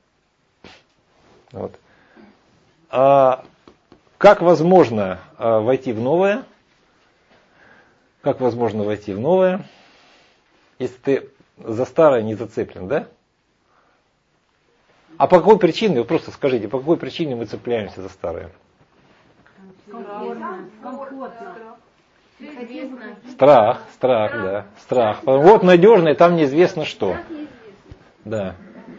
Вот. А как возможно а, войти в новое? Как возможно войти в новое, если ты за старое не зацеплен, да? А по какой причине, вы просто скажите, по какой причине мы цепляемся за старое? Страх, страх, да, страх. Вот надежное, там неизвестно что. Да.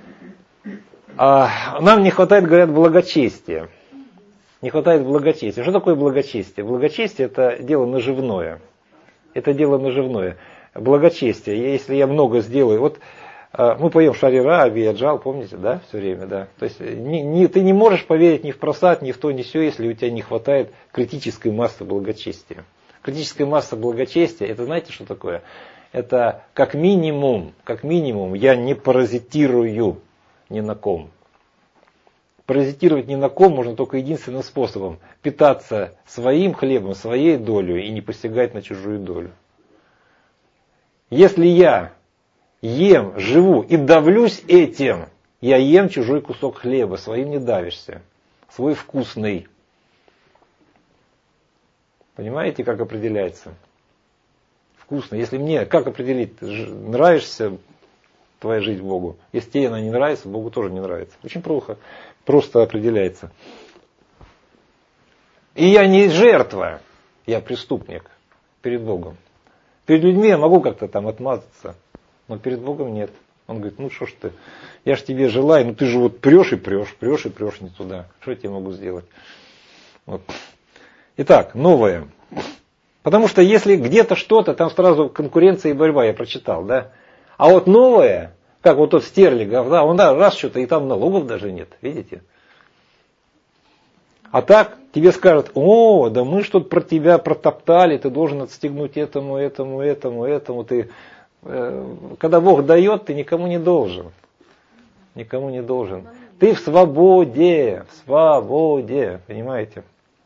А нам не хватает, говорят, благочестия. Не хватает благочестия. Что такое благочестие? Благочестие это дело наживное. Это дело наживное. Благочестие, если я много сделаю, вот мы поем Шарира, Авияджал, помните, да, все время, да. То есть не, не, ты не можешь поверить ни в просад, ни в то, ни сё, если у тебя не хватает критической массы благочестия. Критическая масса благочестия, это знаете, что такое? Это как минимум, как минимум, я не паразитирую ни на ком. Паразитировать ни на ком можно только единственным способом. Питаться своим хлебом, своей долей и не посягать на чужую долю. Если я ем, живу и давлюсь этим, я ем чужой кусок хлеба, своим не давишься, свой вкусный. Понимаете, как определяется? Вкусно. Если мне, как определить, нравишься твоя жизнь Богу? Если тебе она не нравится, Богу тоже не нравится. Очень плохо, просто определяется. И я не жертва, я преступник перед Богом. Перед людьми я могу как-то там отмазаться, но перед Богом нет. Он говорит, ну что ж ты, я ж тебе желаю, ну ты же вот прешь и прешь, прешь и прешь не туда. Что я тебе могу сделать? Вот. Итак, новое. Потому что если где-то что-то, там сразу конкуренция и борьба, я прочитал, да? А вот новое, как вот тот Стерлигов, да, он да, раз что-то, и там налогов даже нет, видите? А так тебе скажут, о, да мы что-то про тебя протоптали, ты должен отстегнуть этому, этому, этому, этому. Ты, э, когда Бог дает, ты никому не должен. Никому не должен. Ты в свободе, в свободе, понимаете?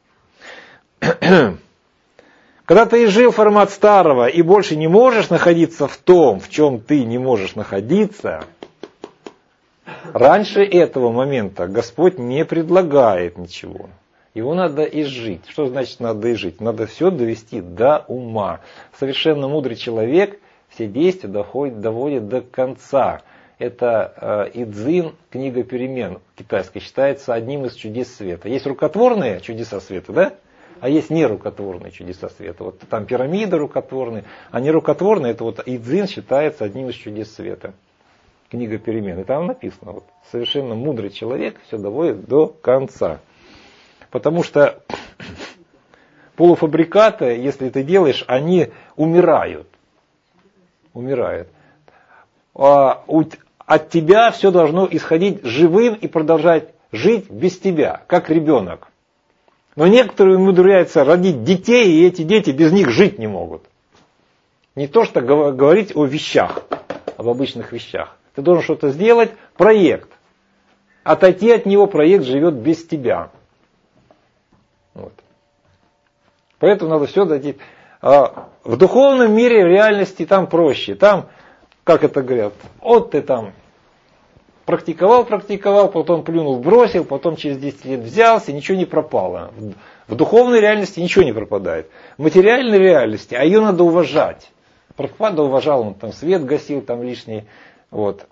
Когда ты изжил формат старого и больше не можешь находиться в том, в чем ты не можешь находиться, раньше этого момента Господь не предлагает ничего. Его надо изжить. Что значит надо изжить? Надо все довести до ума. Совершенно мудрый человек все действия доходит, доводит до конца. Это э, Идзин, книга перемен китайская, считается одним из чудес света. Есть рукотворные чудеса света, да? А есть нерукотворные чудеса света. Вот там пирамиды рукотворные, а нерукотворные, это вот Идзин считается одним из чудес света. Книга перемен. И там написано, вот, совершенно мудрый человек все доводит до конца. Потому что полуфабрикаты, если ты делаешь, они умирают. Умирают. А от тебя все должно исходить живым и продолжать жить без тебя, как ребенок. Но некоторые умудряются родить детей, и эти дети без них жить не могут. Не то, что говорить о вещах, об обычных вещах. Ты должен что-то сделать, проект. Отойти от него, проект живет без тебя. Вот. Поэтому надо все дойти. А в духовном мире, в реальности там проще. Там, как это говорят, вот ты там практиковал, практиковал, потом плюнул, бросил, потом через десять лет взялся, ничего не пропало. В духовной реальности ничего не пропадает. В материальной реальности, а ее надо уважать. Прабхупада уважал, он там свет гасил, там лишний. Вот.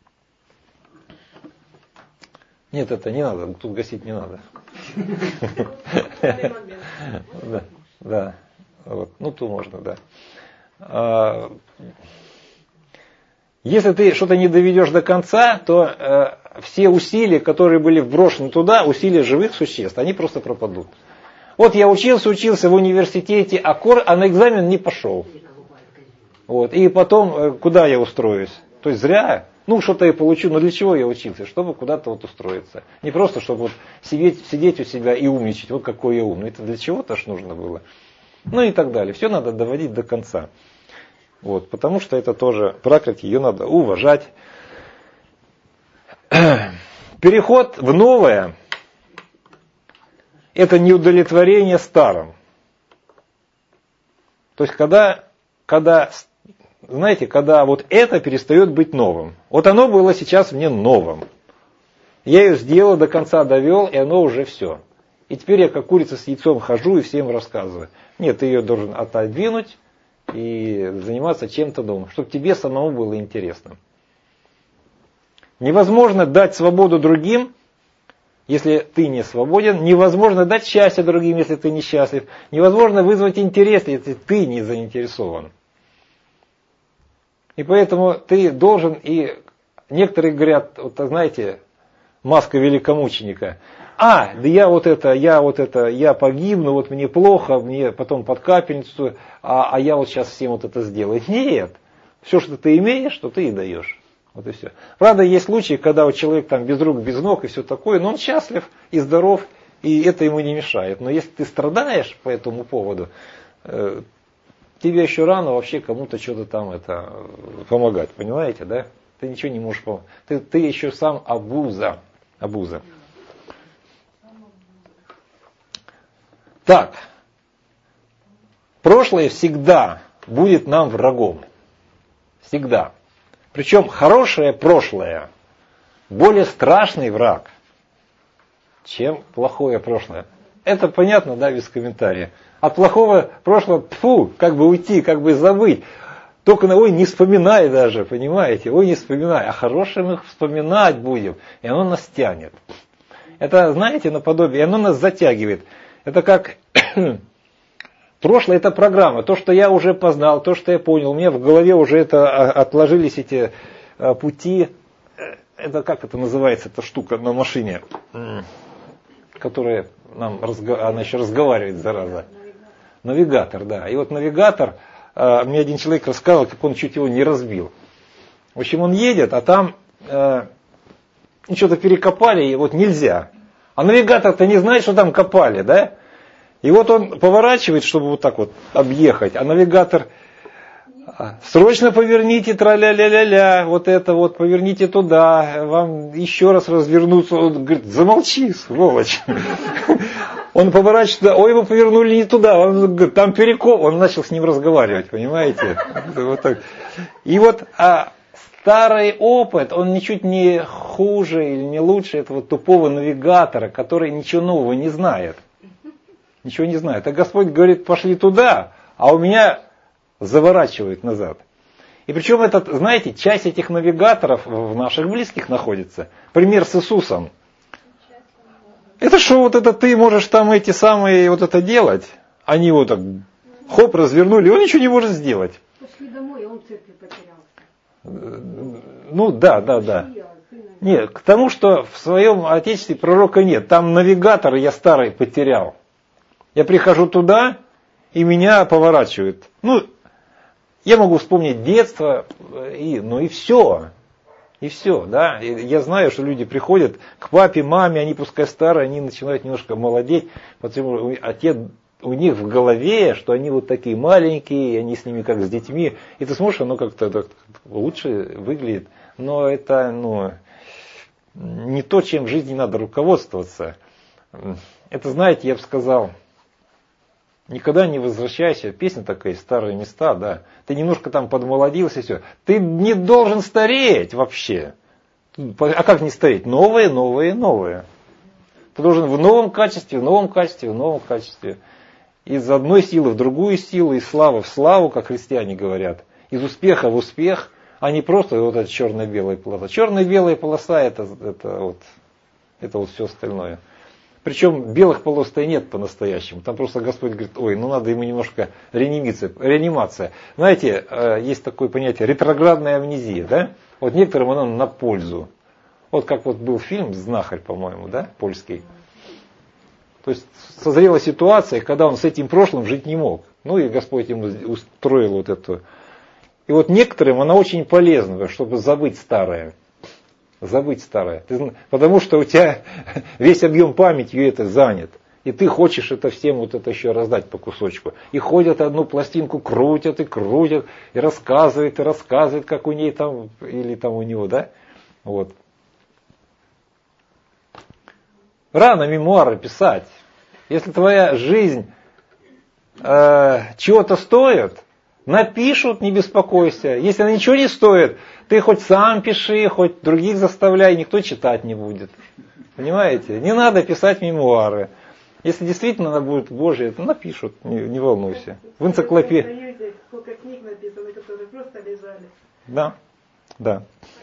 Нет, это не надо, тут гасить не надо. Да, да. Вот. Ну, тут можно, да. Если ты что-то не доведешь до конца, то э, все усилия, которые были вброшены туда, усилия живых существ, они просто пропадут. Вот я учился, учился в университете, а, кор, а на экзамен не пошел. Вот. И потом, э, куда я устроюсь? То есть зря, ну что-то я получу, но для чего я учился? Чтобы куда-то вот устроиться. Не просто, чтобы вот сидеть, сидеть у себя и умничать, вот какой я умный. Это для чего-то ж нужно было. Ну и так далее. Все надо доводить до конца. Вот, потому что это тоже пракрити, ее надо уважать. Переход в новое – это не удовлетворение старым. То есть, когда, когда, знаете, когда вот это перестает быть новым. Вот оно было сейчас мне новым. Я ее сделал, до конца довел, и оно уже все. И теперь я как курица с яйцом хожу и всем рассказываю. Нет, ты ее должен отодвинуть и заниматься чем-то новым, чтобы тебе самому было интересно. Невозможно дать свободу другим, если ты не свободен. Невозможно дать счастье другим, если ты не счастлив. Невозможно вызвать интерес, если ты не заинтересован. И поэтому ты должен, и некоторые говорят, вот знаете, маска великомученика. А, да я вот это, я вот это, я погибну, вот мне плохо, мне потом под капельницу, а, а я вот сейчас всем вот это сделаю. Нет, все, что ты имеешь, что ты и даешь. Вот и все. Правда, есть случаи, когда вот человек там без рук, без ног и все такое, но он счастлив и здоров, и это ему не мешает. Но если ты страдаешь по этому поводу, э, тебе еще рано вообще кому-то что-то там это помогать, понимаете, да? Ты ничего не можешь помочь. Ты, ты еще сам обуза. Обуза. Так, прошлое всегда будет нам врагом. Всегда. Причем хорошее прошлое более страшный враг, чем плохое прошлое. Это понятно, да, без комментария. От плохого прошлого, фу, как бы уйти, как бы забыть. Только на ой, не вспоминай даже, понимаете? Ой, не вспоминай. А хорошим их вспоминать будем. И оно нас тянет. Это, знаете, наподобие, оно нас затягивает. Это как прошлое, это программа. То, что я уже познал, то, что я понял. У меня в голове уже это отложились эти пути. Это как это называется, эта штука на машине, которая нам, она еще разговаривает, зараза. Навигатор, да. И вот навигатор, мне один человек рассказал, как он чуть его не разбил. В общем, он едет, а там э, что-то перекопали, и вот нельзя. А навигатор-то не знает, что там копали, да? И вот он поворачивает, чтобы вот так вот объехать, а навигатор: срочно поверните, тра-ля-ля-ля-ля, вот это вот, поверните туда, вам еще раз развернуться. Он говорит: замолчи, сволочь. Он поворачивает, ой, вы повернули не туда, он говорит: там перекоп. Он начал с ним разговаривать, понимаете? Вот так. И вот а старый опыт, он ничуть не хуже или не лучше этого тупого навигатора, который ничего нового не знает. Ничего не знает. А Господь говорит: пошли туда, а у меня заворачивает назад. И причем, это, знаете, часть этих навигаторов в наших близких находится. Пример с Иисусом. Это что, вот это ты можешь там эти самые вот это делать? Они вот так хоп, развернули, он ничего не может сделать. Пошли домой, он в церкви потерялся. Ну да, да, да. Нет, к тому, что в своем отечестве пророка нет. Там навигатор я старый потерял. Я прихожу туда, и меня поворачивают. Ну, я могу вспомнить детство, и, ну и все. И все, да. И я знаю, что люди приходят к папе, маме, они пускай старые, они начинают немножко молодеть, потому что а те, у них в голове, что они вот такие маленькие, и они с ними как с детьми. И ты смотришь, оно как-то так лучше выглядит. Но это, ну, не то, чем в жизни надо руководствоваться. Это, знаете, я бы сказал, никогда не возвращайся. Песня такая, старые места, да. Ты немножко там подмолодился, все. Ты не должен стареть вообще. А как не стареть? Новые, новые, новые. Ты должен в новом качестве, в новом качестве, в новом качестве. Из одной силы в другую силу, из славы в славу, как христиане говорят. Из успеха в успех, а не просто вот эта черно-белая полоса. Черно-белая полоса это, это, вот, это вот все остальное. Причем белых полос-то и нет по-настоящему. Там просто Господь говорит: ой, ну надо ему немножко реанимация. реанимация. Знаете, есть такое понятие ретроградная амнезия, да? Вот некоторым оно на пользу. Вот как вот был фильм «Знахарь», по-моему, да, польский. То есть созрела ситуация, когда он с этим прошлым жить не мог. Ну и Господь ему устроил вот эту. И вот некоторым она очень полезна, чтобы забыть старое. Забыть старое. Потому что у тебя весь объем памяти это занят. И ты хочешь это всем вот это еще раздать по кусочку. И ходят одну пластинку, крутят и крутят, и рассказывают, и рассказывают, как у ней там, или там у него, да? Вот. Рано мемуары писать. Если твоя жизнь э, чего-то стоит, напишут, не беспокойся. Если она ничего не стоит, ты хоть сам пиши, хоть других заставляй, никто читать не будет. Понимаете? Не надо писать мемуары. Если действительно она будет Божья, то напишут, не, не волнуйся. В энциклопедии. Сколько книг написано, которые просто лежали. Да, да.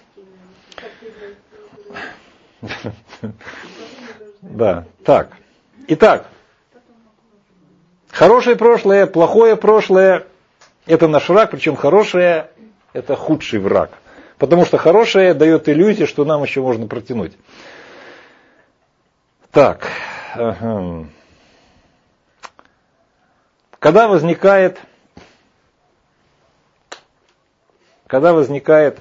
Да, так. Итак, хорошее прошлое, плохое прошлое — это наш враг, причем хорошее — это худший враг. Потому что хорошее дает иллюзию, что нам еще можно протянуть. Так. Ага. Когда возникает, когда возникает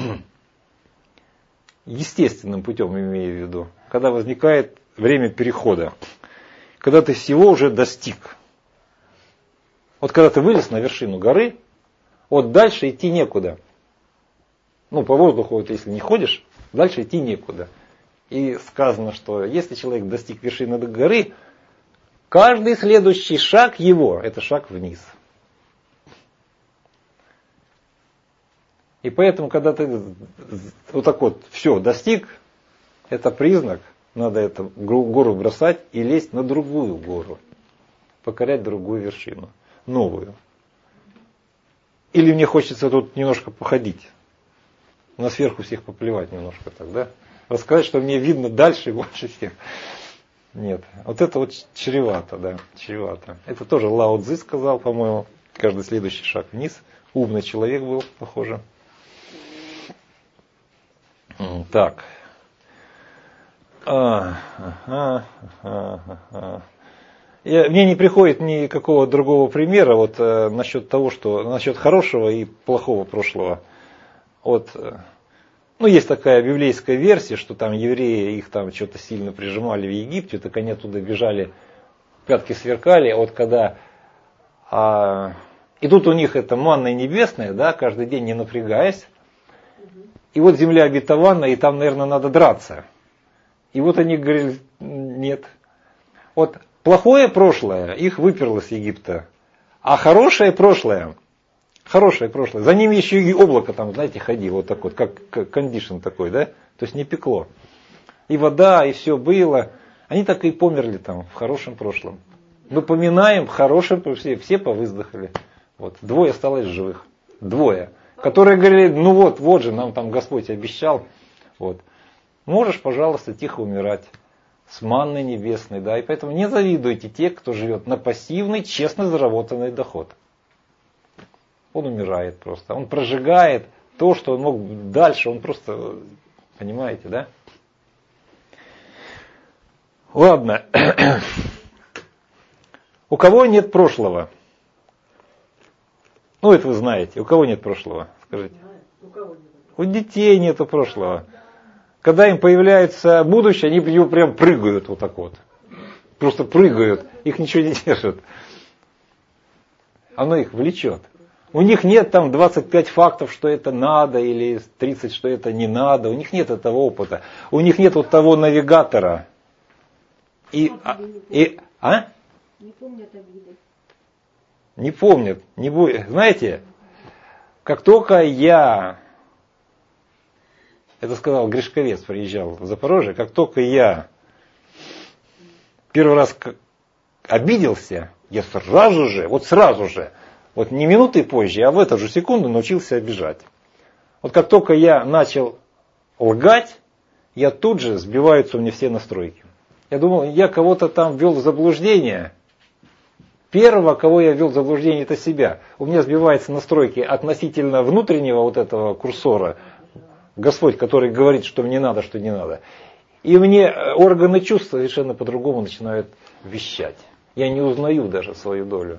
естественным путем, имею в виду, когда возникает время перехода, когда ты всего уже достиг. Вот когда ты вылез на вершину горы, вот дальше идти некуда. Ну, по воздуху, вот, если не ходишь, дальше идти некуда. И сказано, что если человек достиг вершины горы, каждый следующий шаг его – это шаг вниз. И поэтому, когда ты вот так вот все достиг, это признак, надо эту гору бросать и лезть на другую гору. Покорять другую вершину, новую. Или мне хочется тут немножко походить. На сверху всех поплевать немножко так, да? Рассказать, что мне видно дальше и больше всех. Нет. Вот это вот чревато, да, чревато. Это тоже Лао Цзы сказал, по-моему, каждый следующий шаг вниз. Умный человек был, похоже. Так. А, ага, ага, ага. Я, мне не приходит никакого другого примера вот э, насчет того, что насчет хорошего и плохого прошлого. Вот, э, ну, есть такая библейская версия, что там евреи их там что-то сильно прижимали в Египте, так они оттуда бежали, пятки сверкали. А вот когда а, и тут у них это манна небесная, да, каждый день не напрягаясь. И вот земля обетованная, и там, наверное, надо драться. И вот они говорили, нет. Вот плохое прошлое их выперло с Египта, а хорошее прошлое, хорошее прошлое, за ним еще и облако там, знаете, ходило вот так вот, как кондишн такой, да, то есть не пекло. И вода, и все было. Они так и померли там в хорошем прошлом. Мы поминаем в хорошем, все, все повыздохали. Вот, двое осталось живых, двое. Которые говорили, ну вот, вот же, нам там Господь обещал. Вот. Можешь, пожалуйста, тихо умирать. С манной небесной, да. И поэтому не завидуйте те, кто живет на пассивный, честно заработанный доход. Он умирает просто. Он прожигает то, что он мог дальше. Он просто, понимаете, да? Ладно. У кого нет прошлого? Ну, это вы знаете. У кого нет прошлого? Скажите. У детей нету прошлого. Когда им появляется будущее, они в него прям прыгают вот так вот. Просто прыгают. Их ничего не держит. Оно их влечет. У них нет там двадцать пять фактов, что это надо, или тридцать, что это не надо. У них нет этого опыта. У них нет вот того навигатора. И, а, и, а? Не помнят обиды. Не помнят. Не будет. Знаете, как только я, это сказал Гришковец, приезжал в Запорожье, как только я первый раз обиделся, я сразу же, вот сразу же, вот не минуты позже, а в эту же секунду научился обижать. Вот как только я начал лгать, я тут же сбиваются у меня все настройки. Я думал, я кого-то там ввел в заблуждение. Первого, кого я ввел в заблуждение, это себя. У меня сбиваются настройки относительно внутреннего вот этого курсора. Господь, который говорит, что мне надо, что не надо. И мне органы чувств совершенно по-другому начинают вещать. Я не узнаю даже свою долю.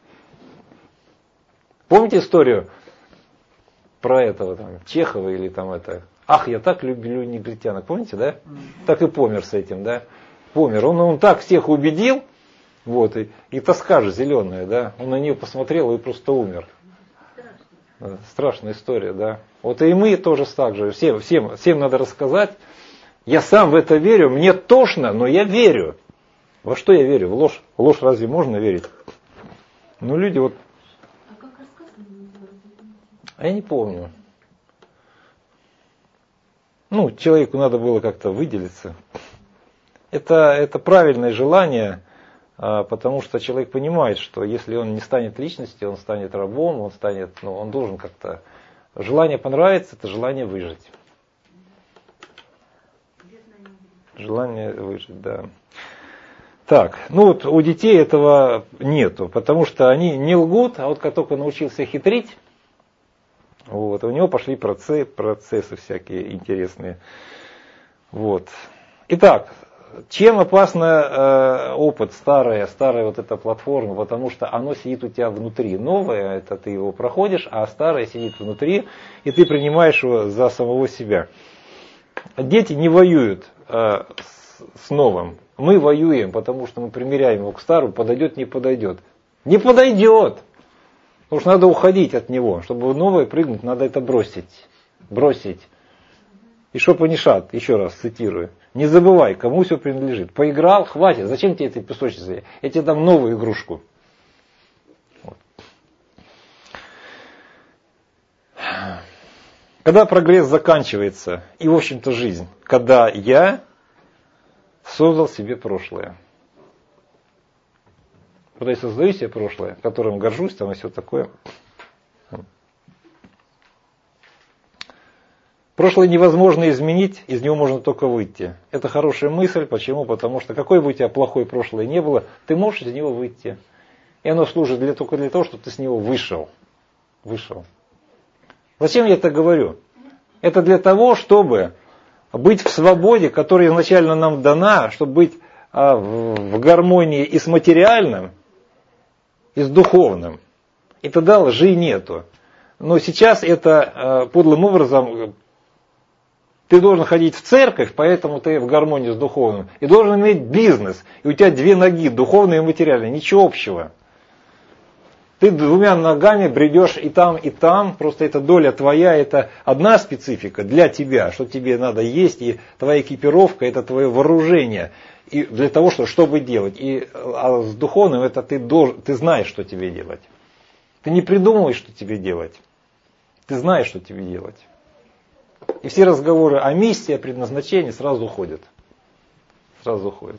Помните историю про этого там, Чехова или там это? Ах, я так люблю негритянок. Помните, да? Так и помер с этим, да? Помер. Он, он так всех убедил. Вот, и, и тоска же зеленая, да, он на нее посмотрел и просто умер. Страшная, Страшная история, да. Вот и мы тоже так же, всем, всем, всем надо рассказать. Я сам в это верю, мне тошно, но я верю. Во что я верю? В ложь? В ложь разве можно верить? Ну, люди вот... А как рассказано? А я не помню. Ну, человеку надо было как-то выделиться. Это, это правильное желание. Потому что человек понимает, что если он не станет личностью, он станет рабом, он станет, ну, он должен как-то... Желание понравится, это желание выжить. Желание выжить, да. Так, ну вот у детей этого нету, потому что они не лгут, а вот как только научился хитрить, вот, у него пошли процессы, процессы всякие интересные. Вот. Итак, чем опасна э, опыт, старая, старая вот эта платформа, потому что оно сидит у тебя внутри. Новое, это ты его проходишь, а старое сидит внутри, и ты принимаешь его за самого себя. Дети не воюют э, с, с новым. Мы воюем, потому что мы примеряем его к старому, подойдет, не подойдет. Не подойдет! Потому что надо уходить от него. Чтобы в новое прыгнуть, надо это бросить. Бросить. И Шопанишат, еще раз цитирую. Не забывай, кому все принадлежит. Поиграл, хватит. Зачем тебе этой песочницы? Я тебе дам новую игрушку. Вот. Когда прогресс заканчивается, и в общем-то жизнь, когда я создал себе прошлое. Когда я создаю себе прошлое, которым горжусь, там и все такое. Прошлое невозможно изменить, из него можно только выйти. Это хорошая мысль. Почему? Потому что какое бы у тебя плохое прошлое не было, ты можешь из него выйти. И оно служит для, только для того, чтобы ты с него вышел. Вышел. Зачем я это говорю? Это для того, чтобы быть в свободе, которая изначально нам дана, чтобы быть а, в, в гармонии и с материальным, и с духовным. И тогда лжи нету. Но сейчас это а, подлым образом... Ты должен ходить в церковь, поэтому ты в гармонии с духовным. И должен иметь бизнес. И у тебя две ноги, духовные и материальные. Ничего общего. Ты двумя ногами бредешь и там, и там. Просто эта доля твоя, это одна специфика для тебя. Что тебе надо есть. И твоя экипировка, это твое вооружение. И для того, что, чтобы делать. И, а с духовным это ты, должен, ты знаешь, что тебе делать. Ты не придумываешь, что тебе делать. Ты знаешь, что тебе делать. И все разговоры о миссии, о предназначении сразу уходят. Сразу уходят.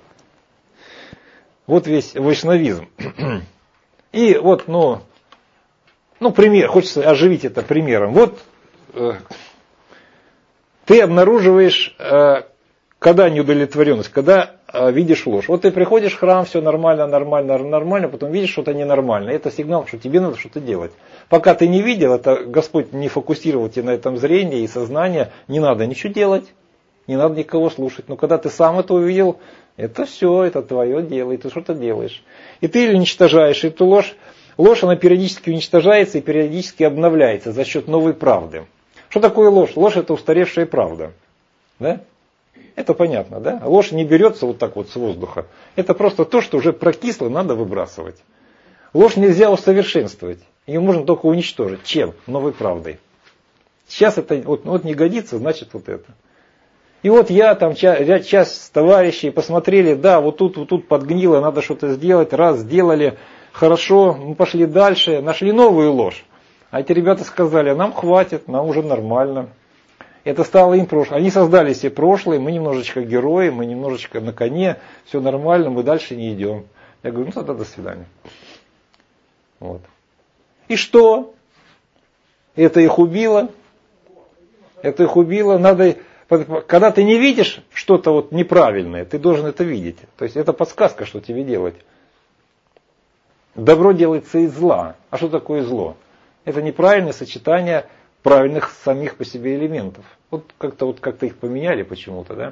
Вот весь вайшнавизм. И вот, ну, ну, пример, хочется оживить это примером. Вот э, ты обнаруживаешь, э, когда неудовлетворенность, когда э, видишь ложь. Вот ты приходишь в храм, все нормально, нормально, нормально, потом видишь что-то ненормальное. Это сигнал, что тебе надо что-то делать. Пока ты не видел, это Господь не фокусировал тебя на этом зрении и сознании, не надо ничего делать, не надо никого слушать. Но когда ты сам это увидел, это все, это твое дело, и ты что-то делаешь. И ты уничтожаешь эту ложь. Ложь, она периодически уничтожается и периодически обновляется за счет новой правды. Что такое ложь? Ложь — это устаревшая правда. Да? Это понятно, да? Ложь не берется вот так вот с воздуха. Это просто то, что уже прокисло, надо выбрасывать. Ложь нельзя усовершенствовать. Ее можно только уничтожить. Чем? Новой правдой. Сейчас это вот, вот не годится, значит вот это. И вот я там, ряд часть товарищей посмотрели, да, вот тут, вот тут подгнило, надо что-то сделать. Раз сделали, хорошо, мы пошли дальше, нашли новую ложь. А эти ребята сказали, нам хватит, нам уже нормально. Это стало им прошлое. Они создали себе прошлое, мы немножечко герои, мы немножечко на коне, все нормально, мы дальше не идем. Я говорю, ну тогда до свидания. Вот. И что? Это их убило. Это их убило. Надо, когда ты не видишь что-то вот неправильное, ты должен это видеть. То есть это подсказка, что тебе делать. Добро делается из зла. А что такое зло? Это неправильное сочетание правильных самих по себе элементов. Вот как-то вот как-то их поменяли почему-то,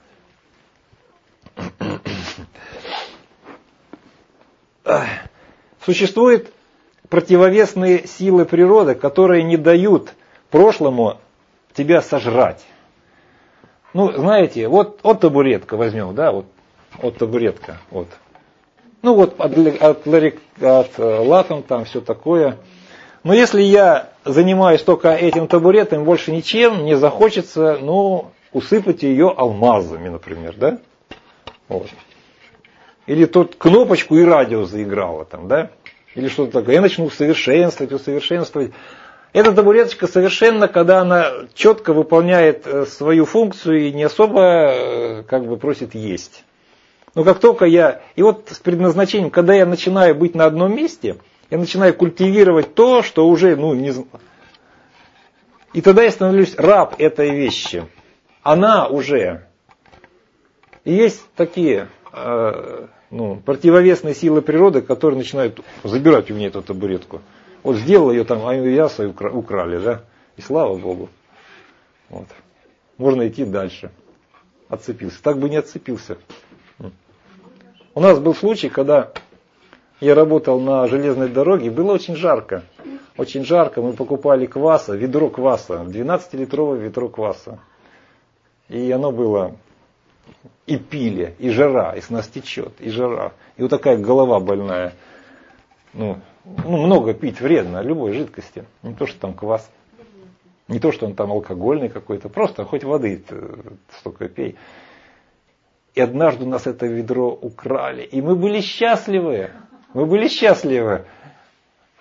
да? Существует противовесные силы природы, которые не дают прошлому тебя сожрать. Ну, знаете, вот, вот табуретка возьмем, да, вот, вот табуретка, вот. Ну вот от, от, от латом там все такое. Но если я занимаюсь только этим табуретом, больше ничем, мне захочется, ну, усыпать ее алмазами, например, да? Вот. Или тут кнопочку и радио заиграло там, да? Или что-то такое. Я начну усовершенствовать, усовершенствовать. Эта табуреточка совершенно, когда она четко выполняет свою функцию и не особо как бы просит есть. Но как только я... И вот с предназначением, когда я начинаю быть на одном месте, я начинаю культивировать то, что уже, ну, не... И тогда я становлюсь раб этой вещи. Она уже... И есть такие... Ну, противовесные силы природы, которые начинают забирать у меня эту табуретку. Вот сделал ее там, а ясу украли, да? И слава Богу. Вот. Можно идти дальше. Отцепился. Так бы не отцепился. У нас был случай, когда я работал на железной дороге, было очень жарко. Очень жарко. Мы покупали кваса, ведро кваса, двенадцатилитровое ведро кваса. И оно было... И пили, и жара, и с нас течет, и жара. И вот такая голова больная. Ну, ну, много пить вредно, любой жидкости. Не то, что там квас. Не то, что он там алкогольный какой-то. Просто хоть воды столько пей. И однажды у нас это ведро украли. И мы были счастливы. Мы были счастливы.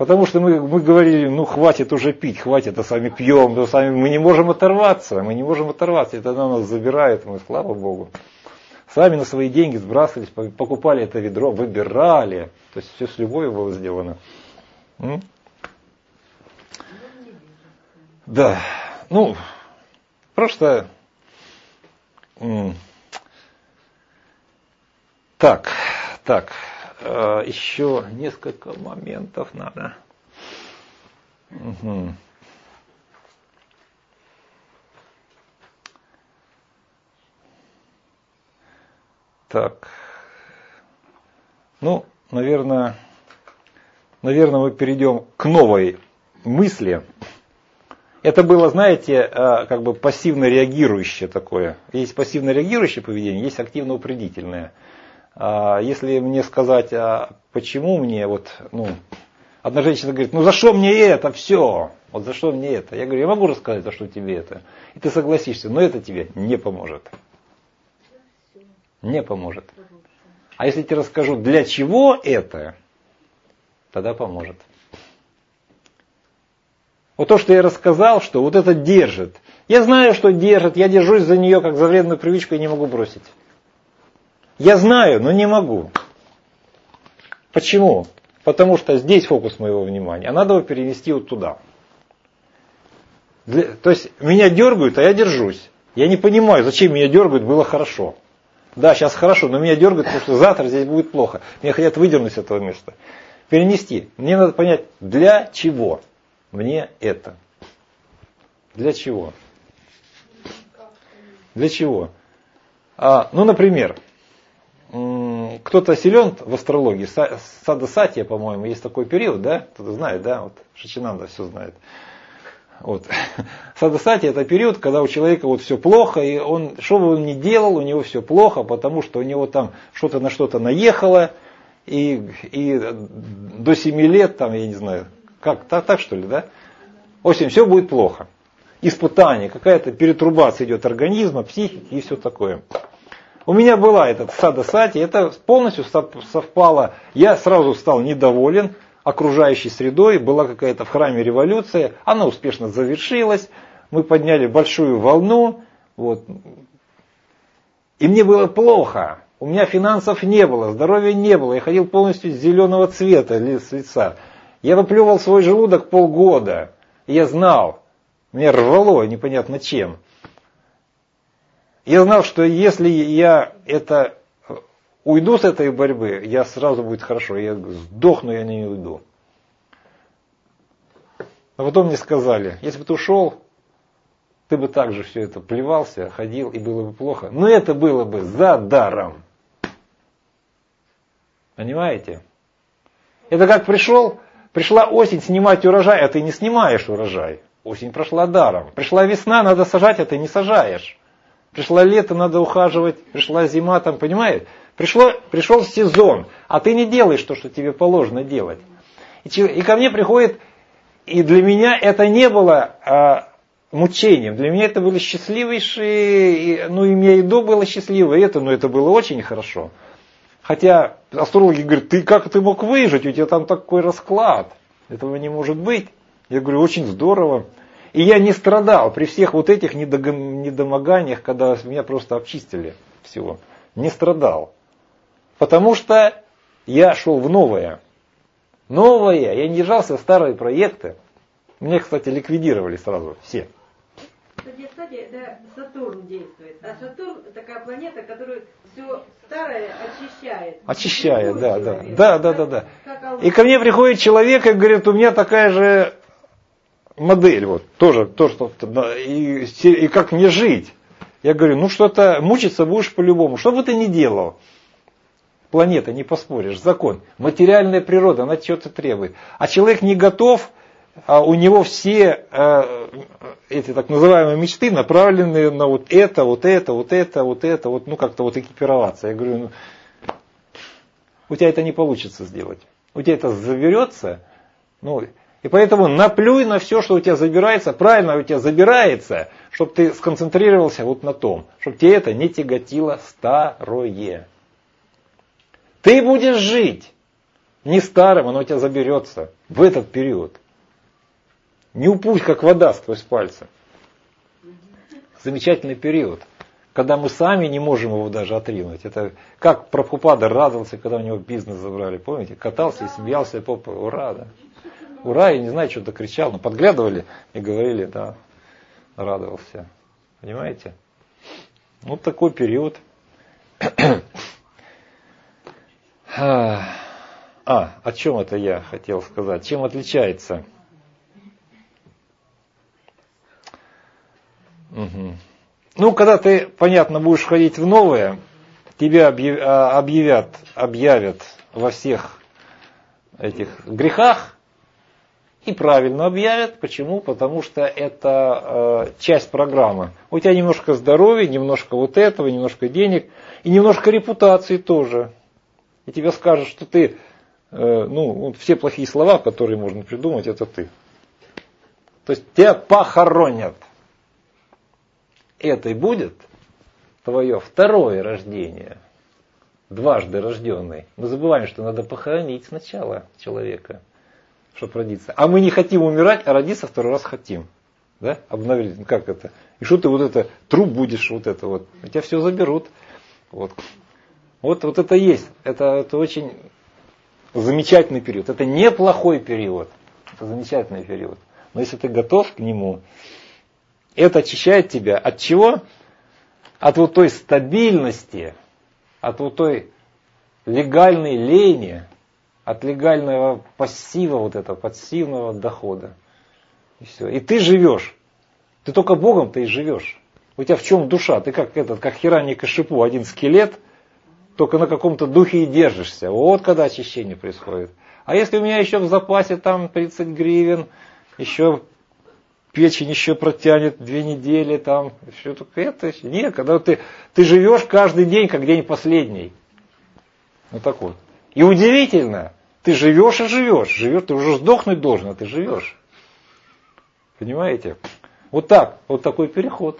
Потому что мы, мы говорили, ну хватит уже пить, хватит, а сами пьем, но сами мы не можем оторваться, мы не можем оторваться, это она нас забирает, мы, слава Богу. Сами на свои деньги сбрасывались, покупали это ведро, выбирали. То есть все с любовью было сделано. М? Да, ну, просто... М- так, так, э, еще несколько моментов надо. Угу. Так, ну, наверное, наверное, мы перейдем к новой мысли. Это было, знаете, как бы пассивно реагирующее такое. Есть пассивно реагирующее поведение, есть активно-упредительное. Если мне сказать, а почему мне, вот, ну, одна женщина говорит, ну за что мне это, все, вот за что мне это? Я говорю, я могу рассказать, за что тебе это. И ты согласишься, но это тебе не поможет. Не поможет. А если я тебе расскажу, для чего это, тогда поможет. Вот то, что я рассказал, что вот это держит. Я знаю, что держит, я держусь за нее, как за вредную привычку, и не могу бросить. Я знаю, но не могу. Почему? Потому что здесь фокус моего внимания, а надо его перенести вот туда. Для, то есть меня дергают, а я держусь. Я не понимаю, зачем меня дергают, было хорошо. Да, сейчас хорошо, но меня дергают, потому что завтра здесь будет плохо. Меня хотят выдернуть с этого места. Перенести. Мне надо понять, для чего мне это. Для чего? Для чего? А, ну, например, кто-то силен в астрологии, Сада-Сатья, по-моему, есть такой период, да? Кто-то знает, да? Вот Шачинанда все знает. Вот. Сада-Сати это период, когда у человека вот все плохо, и он, что бы он ни делал, у него все плохо, потому что у него там что-то на что-то наехало, и, и до семи лет, там, я не знаю, как, так, так что ли, да? В общем, все будет плохо. Испытание, какая-то перетрубация идет организма, психики и все такое. У меня была эта Сада-Сати, это полностью совпало, я сразу стал недоволен окружающей средой, была какая-то в храме революция, она успешно завершилась, мы подняли большую волну, вот. И мне было плохо, у меня финансов не было, здоровья не было, я ходил полностью зеленого цвета с лица, я выплевывал свой желудок полгода, и я знал, меня рвало непонятно чем. Я знал, что если я это... уйду с этой борьбы, я сразу будет хорошо. Я сдохну, я не уйду. А потом мне сказали, если бы ты ушел, ты бы также все это плевался, ходил, и было бы плохо. Но это было бы за даром. Понимаете? Это как пришел, пришла осень снимать урожай, а ты не снимаешь урожай. Осень прошла даром. Пришла весна, надо сажать, а ты не сажаешь. Пришло лето, надо ухаживать, пришла зима, там, понимаете? Пришло, пришел сезон, а ты не делаешь то, что тебе положено делать. И, и ко мне приходит, и для меня это не было а, мучением, для меня это были счастливейшие, и, ну и мне и до было счастливо, и это, но это было очень хорошо. Хотя астрологи говорят, ты как ты мог выжить, у тебя там такой расклад, этого не может быть. Я говорю, очень здорово. И я не страдал при всех вот этих недомоганиях, когда меня просто обчистили всего. Не страдал. Потому что я шел в новое. Новое. Я не держался в старые проекты. Меня, кстати, ликвидировали сразу все. Кстати, кстати, это Сатурн действует. А Сатурн такая планета, которая все старое очищает. Очищает, да, да. Да, да, да, да. И ко мне приходит человек и говорит, у меня такая же модель, вот, тоже, то, что, и, и как мне жить? Я говорю, ну что-то, мучиться будешь по-любому. Что бы ты ни делал, планета, не поспоришь, закон. Материальная природа, она что-то требует. А человек не готов, а у него все э, эти так называемые мечты направлены на вот это, вот это, вот это, вот это, вот, ну как-то вот экипироваться. Я говорю, ну, у тебя это не получится сделать. У тебя это заберется, ну... И поэтому наплюй на все, что у тебя забирается, правильно у тебя забирается, чтобы ты сконцентрировался вот на том, чтобы тебе это не тяготило старое. Ты будешь жить, Не старым, оно у тебя заберется в этот период. Не упусть, как вода сквозь пальцы. Замечательный период, когда мы сами не можем его даже отринуть. Это как Прабхупада радовался, когда у него бизнес забрали. Помните? Катался и смеялся, попа, ура, да. Ура, я не знаю, что-то кричал, но подглядывали и говорили, да, радовался. Понимаете? Вот такой период. А, о чем это я хотел сказать? Чем отличается? Угу. Ну, когда ты, понятно, будешь ходить в новое, тебя объявят, объявят во всех этих грехах, и правильно объявят. Почему? Потому что это э, часть программы. У тебя немножко здоровья, немножко вот этого, немножко денег, и немножко репутации тоже. И тебе скажут, что ты, э, ну, все плохие слова, которые можно придумать, это ты. То есть тебя похоронят. Это и будет твое второе рождение. Дважды рожденный. Мы забываем, что надо похоронить сначала человека, чтобы родиться. А мы не хотим умирать, а родиться второй раз хотим. Да? Обновить. Ну как это? И что ты вот это, труп будешь, вот это вот. У тебя все заберут. Вот. Вот, вот это есть. Это, это очень замечательный период. Это неплохой период. Это замечательный период. Но если ты готов к нему, это очищает тебя от чего? От вот той стабильности, от вот той легальной лени, от легального пассива, вот этого пассивного дохода. И все. И ты живешь. Ты только Богом ты и живешь. У тебя в чем душа? Ты как этот, как Хирани Кашипу, один скелет, только на каком-то духе и держишься. Вот когда очищение происходит. А если у меня еще в запасе там тридцать гривен, еще печень еще протянет две недели, там, все только это. Нет, когда ты, ты живешь каждый день, как день последний. Вот так вот. И удивительно, ты живешь и живешь. Живешь, ты уже сдохнуть должен, а ты живешь. Понимаете? Вот так, вот такой переход.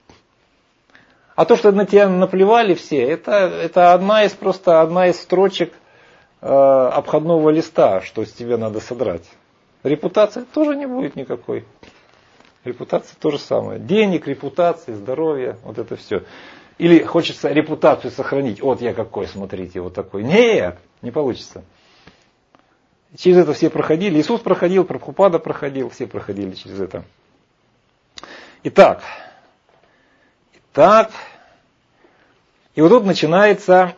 А то, что на тебя наплевали все, это, это одна из, просто одна из строчек э, обходного листа, что с тебя надо содрать. Репутации тоже не будет никакой. Репутация то же самое. Денег, репутации, здоровье, вот это все. Или хочется репутацию сохранить. Вот я какой, смотрите, вот такой. Нет, не получится. Через это все проходили. Иисус проходил, Прабхупада проходил, все проходили через это. Итак. Итак. И вот тут начинается...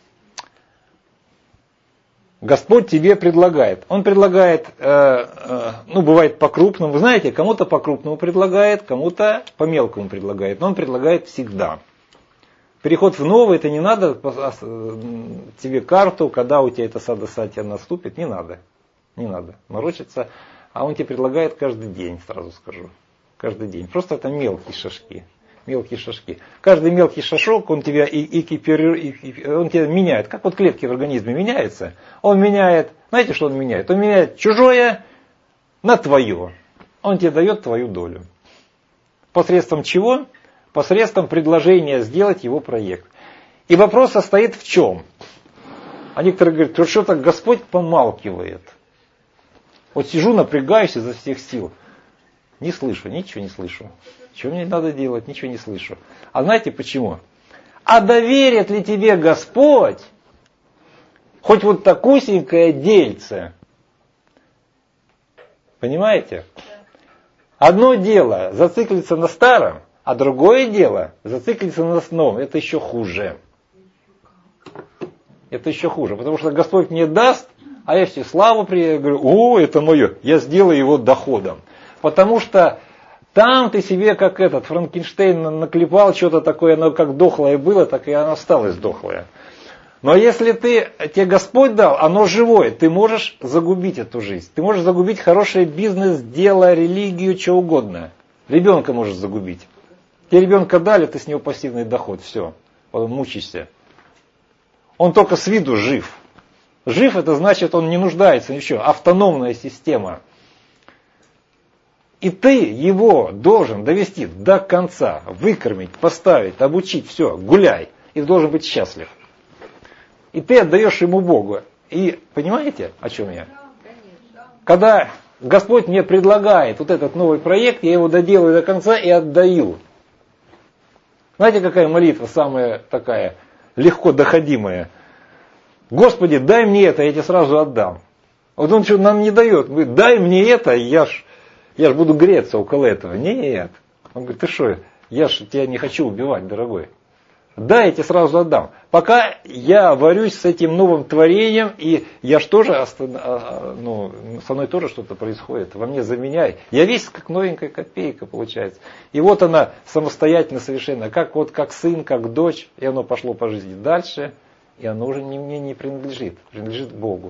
Господь тебе предлагает. Он предлагает, э, э, ну, бывает по-крупному. Вы знаете, кому-то по-крупному предлагает, кому-то по-мелкому предлагает. Но он предлагает всегда. Переход в новое, это не надо тебе карту, когда у тебя эта сада-сатья наступит. Не надо. Не надо морочиться. А он тебе предлагает каждый день, сразу скажу. Каждый день. Просто это мелкие шажки. Мелкие шажки. Каждый мелкий шажок, он тебя, и, и, и, он тебя меняет. Как вот клетки в организме меняются. Он меняет, знаете, что он меняет? Он меняет чужое на твое. Он тебе дает твою долю. Посредством чего? Посредством предложения сделать его проект. И вопрос состоит в чем? А некоторые говорят, что так Господь помалкивает. Вот сижу, напрягаюсь изо всех сил. Не слышу, ничего не слышу. Что мне надо делать? Ничего не слышу. А знаете почему? А доверит ли тебе Господь хоть вот такусенькое дельце? Понимаете? Одно дело зациклиться на старом, а другое дело зациклиться на новом. Это еще хуже. Это еще хуже. Потому что Господь мне даст, а я все славу при... говорю, о, это мое, я сделаю его доходом. Потому что там ты себе, как этот Франкенштейн, наклепал что-то такое, оно как дохлое было, так и оно осталось дохлое. Но если ты, тебе Господь дал, оно живое, ты можешь загубить эту жизнь. Ты можешь загубить хороший бизнес, дело, религию, что угодно. Ребенка можешь загубить. Тебе ребенка дали, ты с него пассивный доход, все, потом мучишься. Он только с виду жив. Жив, это значит, он не нуждается ничего. Автономная система. И ты его должен довести до конца, выкормить, поставить, обучить, все, гуляй. И ты должен быть счастлив. И ты отдаешь ему Богу. И понимаете, о чем я? Когда Господь мне предлагает вот этот новый проект, я его доделаю до конца и отдаю. Знаете, какая молитва самая такая легко доходимая? Господи, дай мне это, я тебе сразу отдам. Вот он что нам не дает. Говорит, дай мне это, я ж, я ж буду греться около этого. Нет. Он говорит, ты что, я ж тебя не хочу убивать, дорогой. Да, я тебе сразу отдам. Пока я варюсь с этим новым творением, и я ж тоже, ну, со мной тоже что-то происходит. Во мне заменяй. Я весь как новенькая копейка получается. И вот она самостоятельно совершенно, как, вот, как сын, как дочь. И оно пошло по жизни дальше. И оно уже не, мне не принадлежит. Принадлежит Богу.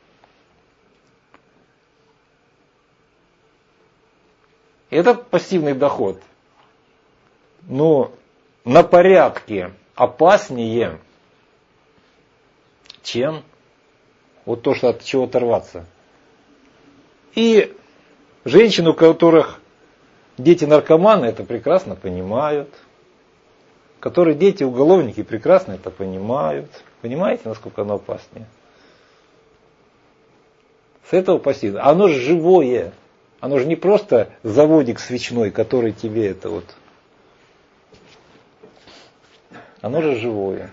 Этот пассивный доход, ну, на порядке опаснее, чем вот то, что от чего оторваться. И женщины, у которых дети наркоманы, это прекрасно понимают. Которые дети уголовники, прекрасно это понимают. Понимаете, насколько оно опаснее? С этого пассивного. Оно же живое. Оно же не просто заводик свечной, который тебе это вот. Оно же живое.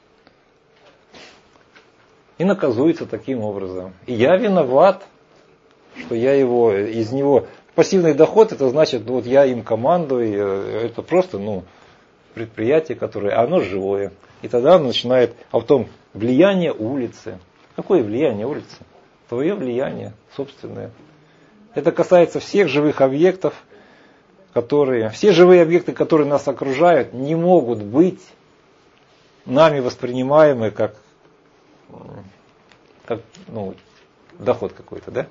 И наказуется таким образом. И я виноват, что я его, из него... Пассивный доход, это значит, ну, вот я им командую, это просто, ну, предприятие, которое, оно живое. И тогда оно начинает, а потом влияние улицы. Какое влияние улицы? Твое влияние собственное. Это касается всех живых объектов, которые, все живые объекты, которые нас окружают, не могут быть нами воспринимаемы как, как ну, доход какой-то, да?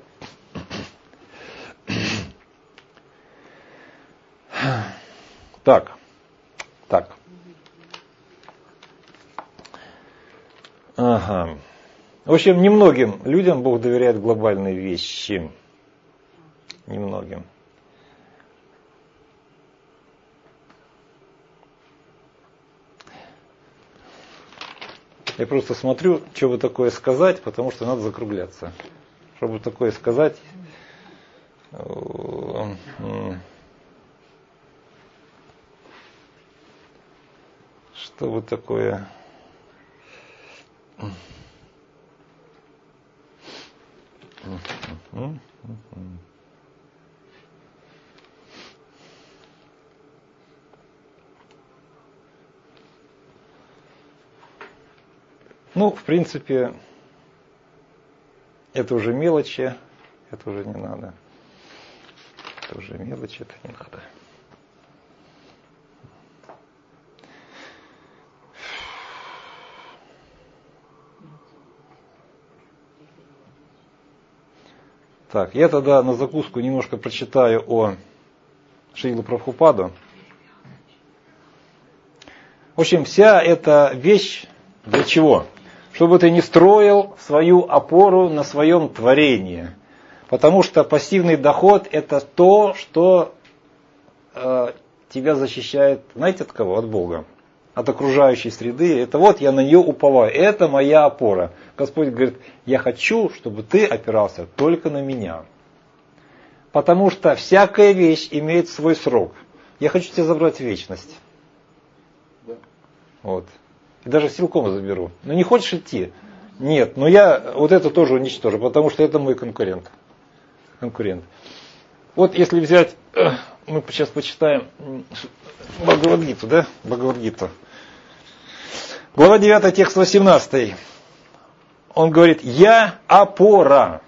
Так, так. Ага. В общем, немногим людям Бог доверяет глобальные вещи. Немногим. Я просто смотрю, что бы такое сказать, потому что надо закругляться. Чтобы такое сказать. Что бы такое... Ну, в принципе, это уже мелочи, это уже не надо. Это уже мелочи, это не надо. Так, я тогда на закуску немножко прочитаю о Шриле Прабхупаду. В общем, вся эта вещь для чего? Чтобы ты не строил свою опору на своем творении. Потому что пассивный доход это то, что э, тебя защищает, знаете, от кого? От Бога. От окружающей среды. Это вот я на нее уповаю. Это моя опора. Господь говорит, я хочу, чтобы ты опирался только на меня. Потому что всякая вещь имеет свой срок. Я хочу тебя забрать в вечность. Вот. И даже силком заберу. Но не хочешь идти? Нет. Но я вот это тоже уничтожу, потому что это мой конкурент. Конкурент. Вот если взять, мы сейчас почитаем Бхагавад-гиту, да? Бхагавад-гиту. Глава девятая, текст восемнадцатый. Он говорит, я опора.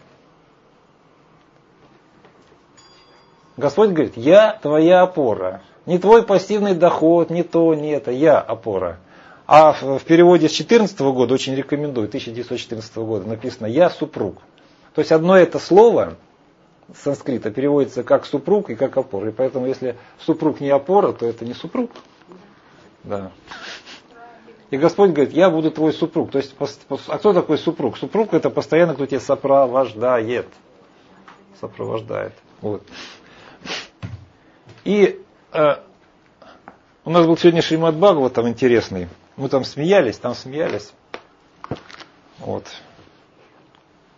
Господь говорит, я твоя опора. Не твой пассивный доход, не то, не это, я опора. А в, в переводе с четырнадцатого года, очень рекомендую, тысяча девятьсот четырнадцатого года написано «я супруг». То есть одно это слово с санскрита переводится как супруг и как опора. И поэтому если супруг не опора, то это не супруг. Да. И Господь говорит, я буду твой супруг. То есть, а кто такой супруг? Супруг это постоянно кто тебя сопровождает. Сопровождает. Вот. И э, у нас был сегодня Шримад Бхагаватам интересный. Мы там смеялись, там смеялись. Вот.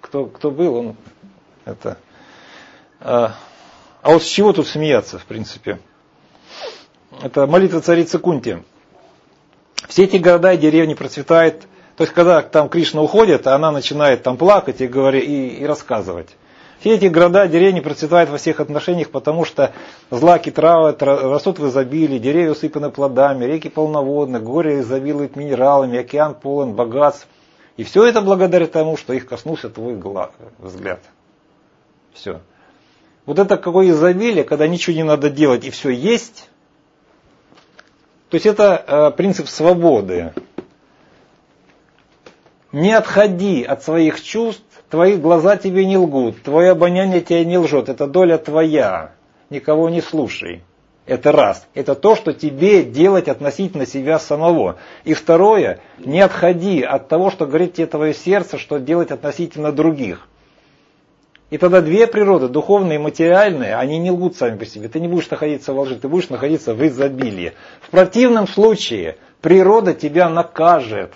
кто, кто был, он это... А, а вот с чего тут смеяться, в принципе? Это молитва царицы Кунти. Все эти города и деревни процветают. То есть, когда там Кришна уходит, она начинает там плакать и, говорить, и, и рассказывать. Все эти города, деревни процветают во всех отношениях, потому что злаки, травы растут в изобилии, деревья усыпаны плодами, реки полноводны, горе изобилуют минералами, океан полон богатств. И все это благодаря тому, что их коснулся твой взгляд. Все. Вот это какое изобилие, когда ничего не надо делать и все есть. То есть это э, принцип свободы. Не отходи от своих чувств, твои глаза тебе не лгут, твое обоняние тебе не лжет, это доля твоя, никого не слушай. Это раз. Это то, что тебе делать относительно себя самого. И второе, не отходи от того, что говорит тебе твое сердце, что делать относительно других. И тогда две природы, духовная и материальная, они не лгут сами по себе. Ты не будешь находиться во лжи, ты будешь находиться в изобилии. В противном случае природа тебя накажет.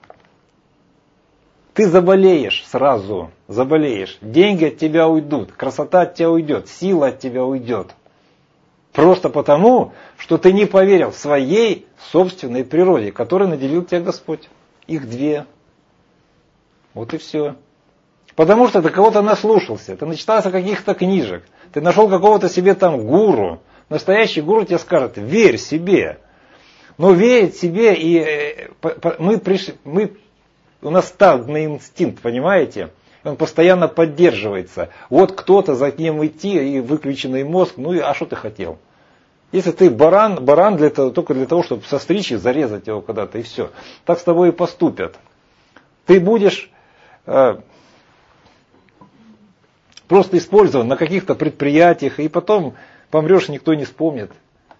Ты заболеешь сразу, заболеешь. Деньги от тебя уйдут, красота от тебя уйдет, сила от тебя уйдет. Просто потому, что ты не поверил в своей собственной природе, которой наделил тебя Господь. Их две. Вот и все. Потому что ты кого-то наслушался, ты начитался каких-то книжек, ты нашел какого-то себе там гуру. Настоящий гуру тебе скажет: верь себе. Но верить себе, и мы пришли, мы, у нас стадный инстинкт, понимаете? Он постоянно поддерживается. Вот кто-то за ним идти, и выключенный мозг, ну и а что ты хотел? Если ты баран, баран для того, только для того, чтобы состричь и зарезать его когда-то, и все. Так с тобой и поступят. Ты будешь э, просто использован на каких-то предприятиях, и потом помрешь, никто не вспомнит.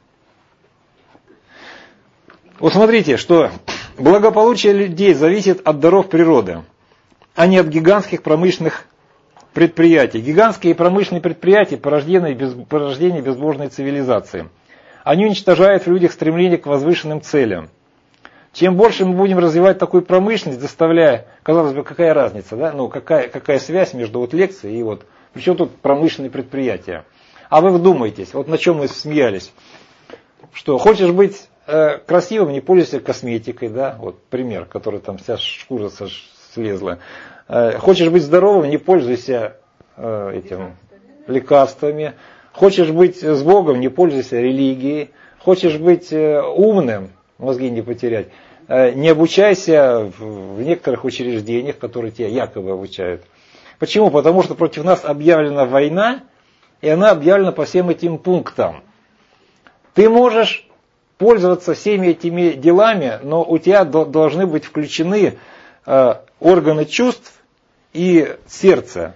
Вот смотрите, что благополучие людей зависит от даров природы, а не от гигантских промышленных предприятий. Гигантские промышленные предприятия – порождение, без, порождение безбожной цивилизации. Они уничтожают в людях стремление к возвышенным целям. Чем больше мы будем развивать такую промышленность, заставляя, казалось бы, какая разница, да? Ну, какая, какая связь между вот лекцией и вот, причем тут промышленные предприятия. А вы вдумайтесь, вот на чем мы смеялись, что хочешь быть э, красивым, не пользуйся косметикой, да, вот пример, который там вся шкура слезла. Э, хочешь быть здоровым, не пользуйся э, этим лекарствами. Хочешь быть с Богом, не пользуйся религией. Хочешь быть э, умным, мозги не потерять, э, не обучайся в, в некоторых учреждениях, которые тебя якобы обучают. Почему? Потому что против нас объявлена война, и она объявлена по всем этим пунктам. Ты можешь пользоваться всеми этими делами, но у тебя до, должны быть включены э, органы чувств и сердце.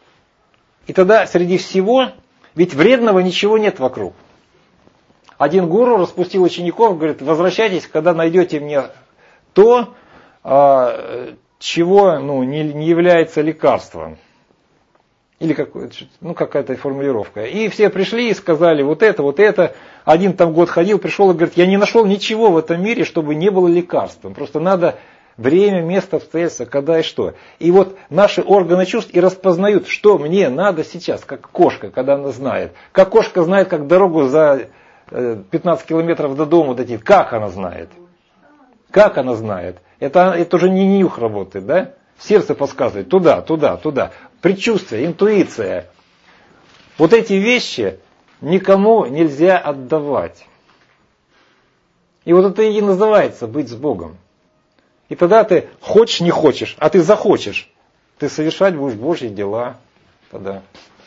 И тогда среди всего, ведь вредного ничего нет вокруг. Один гуру распустил учеников, говорит: возвращайтесь, когда найдете мне то, э, чего ну, не, не является лекарством. Или как, ну, какая-то формулировка. И все пришли и сказали: вот это, вот это. Один там год ходил, пришел и говорит: я не нашел ничего в этом мире, чтобы не было лекарством. Просто надо время, место, обстоятельства, когда и что. И вот наши органы чувств и распознают, что мне надо сейчас, как кошка, когда она знает. Как кошка знает, как дорогу за пятнадцать километров до дома дойти. Как она знает? Как она знает? Это, это уже не нюх работает, да? Сердце подсказывает туда, туда, туда. Предчувствие, интуиция. Вот эти вещи никому нельзя отдавать. И вот это и называется быть с Богом. И тогда ты хочешь, не хочешь, а ты захочешь. Ты совершать будешь Божьи дела. Тогда.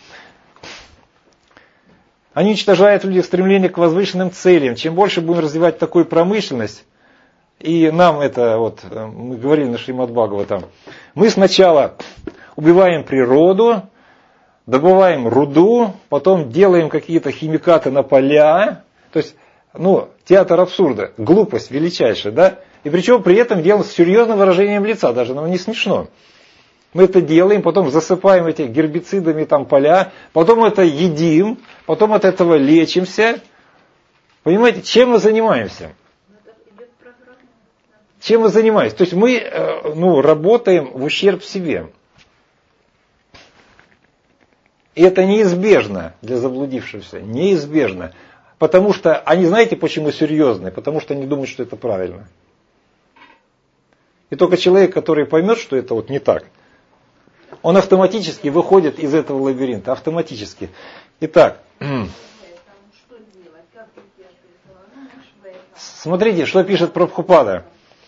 Они уничтожают в людях стремление к возвышенным целям. Чем больше будем развивать такую промышленность, и нам это, вот, мы говорили на Шримад Бхагаватам, мы сначала убиваем природу, добываем руду, потом делаем какие-то химикаты на поля. То есть, ну, театр абсурда, глупость величайшая, да? И причем при этом делаем с серьезным выражением лица, даже нам не смешно. Мы это делаем, потом засыпаем эти гербицидами там поля, потом это едим, потом от этого лечимся. Понимаете, чем мы занимаемся? Чем мы занимаемся? То есть мы ну, работаем в ущерб себе. И это неизбежно для заблудившихся, неизбежно. Потому что они, знаете, почему серьезные? Потому что они думают, что это правильно. И только человек, который поймет, что это вот не так, он автоматически выходит из этого лабиринта. Автоматически. Итак, смотрите, что пишет Прабхупада.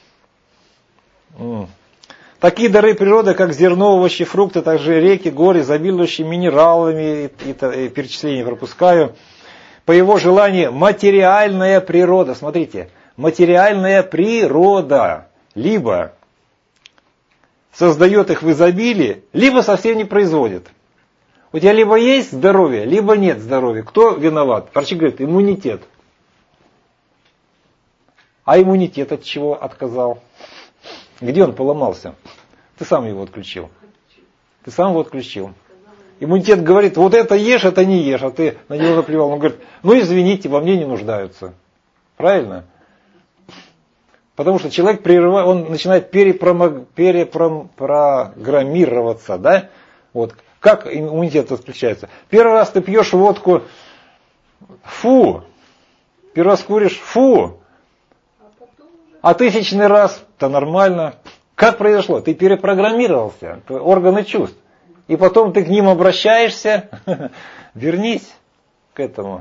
Такие дары природы, как зерно, овощи, фрукты, также реки, горы, изобилующие минералами, и, и, и перечисления пропускаю. По его желанию, материальная природа, смотрите, материальная природа либо создает их в изобилии, либо совсем не производит. У тебя либо есть здоровье, либо нет здоровья. Кто виноват? Врачи говорят, иммунитет. А иммунитет от чего отказал? Где он поломался? Ты сам его отключил. Ты сам его отключил. Иммунитет говорит, вот это ешь, это не ешь, а ты на него наплевал. Он говорит, ну извините, во мне не нуждаются. Правильно? Потому что человек прерывает, он начинает перепрограммироваться, да? Вот. Как иммунитет отключается? Первый раз ты пьешь водку, фу. Первый раз куришь, фу. А тысячный раз, то нормально. Как произошло? Ты перепрограммировался, органы чувств. И потом ты к ним обращаешься, вернись к этому.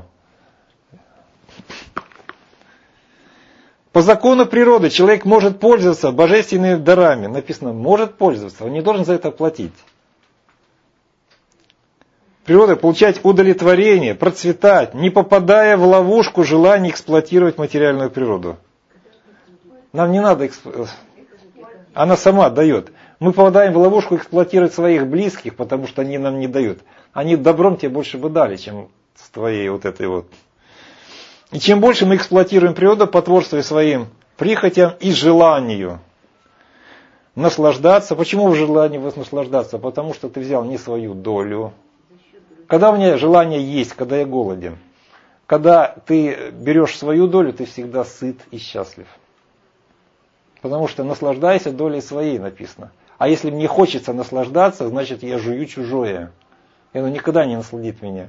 По закону природы человек может пользоваться божественными дарами. Написано, может пользоваться, он не должен за это платить. Природа получать удовлетворение, процветать, не попадая в ловушку желания эксплуатировать материальную природу. Нам не надо, эксп... она сама дает. Мы попадаем в ловушку эксплуатировать своих близких, потому что они нам не дают. Они добром тебе больше бы дали, чем с твоей вот этой вот. И чем больше мы эксплуатируем природу, потворствуя своим прихотям и желанию наслаждаться. Почему в желании наслаждаться? Потому что ты взял не свою долю. Когда у меня желание есть, когда я голоден, когда ты берешь свою долю, ты всегда сыт и счастлив. Потому что наслаждайся долей своей, написано. А если мне хочется наслаждаться, значит я жую чужое. И оно никогда не насладит меня.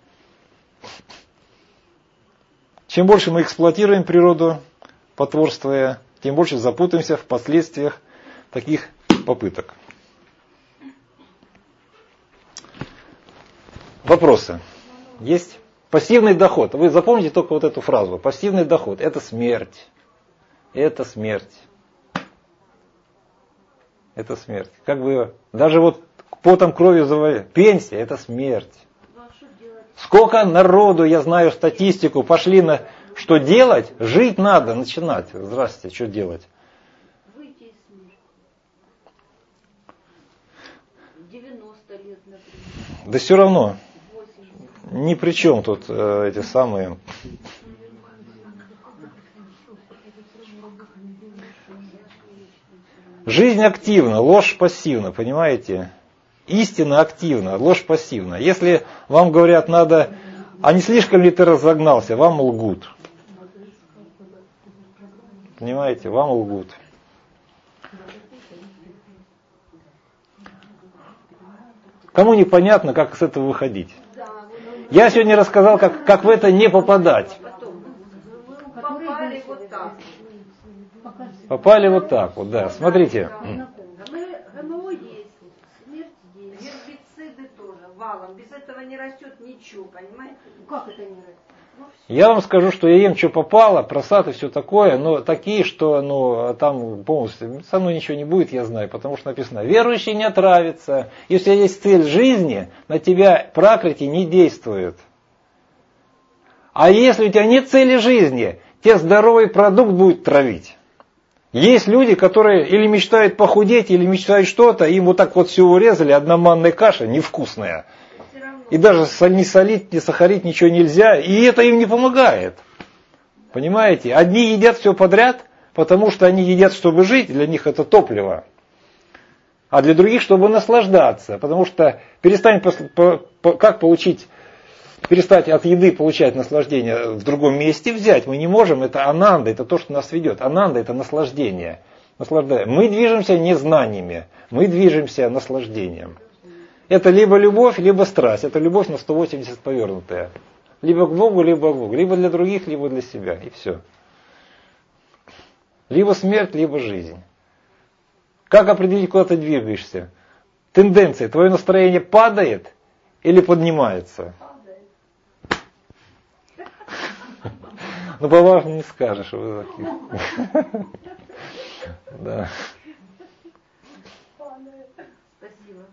Чем больше мы эксплуатируем природу, потворствуя, тем больше запутаемся в последствиях таких попыток. Вопросы есть? Пассивный доход. Вы запомните только вот эту фразу. Пассивный доход – это смерть. Это смерть. Это смерть. Как бы даже вот потом кровью завалили. Пенсия – это смерть. Сколько народу, я знаю статистику, пошли на... Что делать? Жить надо, начинать. Здравствуйте, что делать? Выйти из смерти. девяносто лет, например. Да все равно. Ни при чем тут э, эти самые... Жизнь активна, ложь пассивна, понимаете? Истина активна, ложь пассивна. Если вам говорят, надо, а не слишком ли ты разогнался, вам лгут. Понимаете, вам лгут. Кому непонятно, как с этого выходить? Я сегодня рассказал, как, как в это не попадать. Попали вот так. Попали вот так вот, да. Смотрите. ГМО есть, смерть есть, гербициды тоже, валом. Без этого не растет ничего, понимаете? Как это не растет? Ну, я вам скажу, что я ем, что попало, просад и все такое, но такие, что ну, там полностью со мной ничего не будет, я знаю, потому что написано, верующий не отравится. Если у тебя есть цель жизни, на тебя пракрити не действует. А если у тебя нет цели жизни, тебе здоровый продукт будет травить. Есть люди, которые или мечтают похудеть, или мечтают что-то, им вот так вот все урезали, одна манная каша невкусная. И даже не солить, не сахарить ничего нельзя, и это им не помогает. Понимаете? Одни едят все подряд, потому что они едят, чтобы жить, для них это топливо. А для других, чтобы наслаждаться. Потому что перестань, как получить, перестать от еды получать наслаждение в другом месте взять мы не можем. Это ананда, это то, что нас ведет. Ананда это наслаждение. Наслаждаем. Мы движемся не знаниями, мы движемся наслаждением. Это либо любовь, либо страсть. Это любовь на сто восемьдесят повернутая. Либо к Богу, либо к Богу. Либо для других, либо для себя. И все. Либо смерть, либо жизнь. Как определить, куда ты двигаешься? Тенденция. Твое настроение падает или поднимается? Ну, по-вашему не скажешь, вы такие. Да. Спасибо.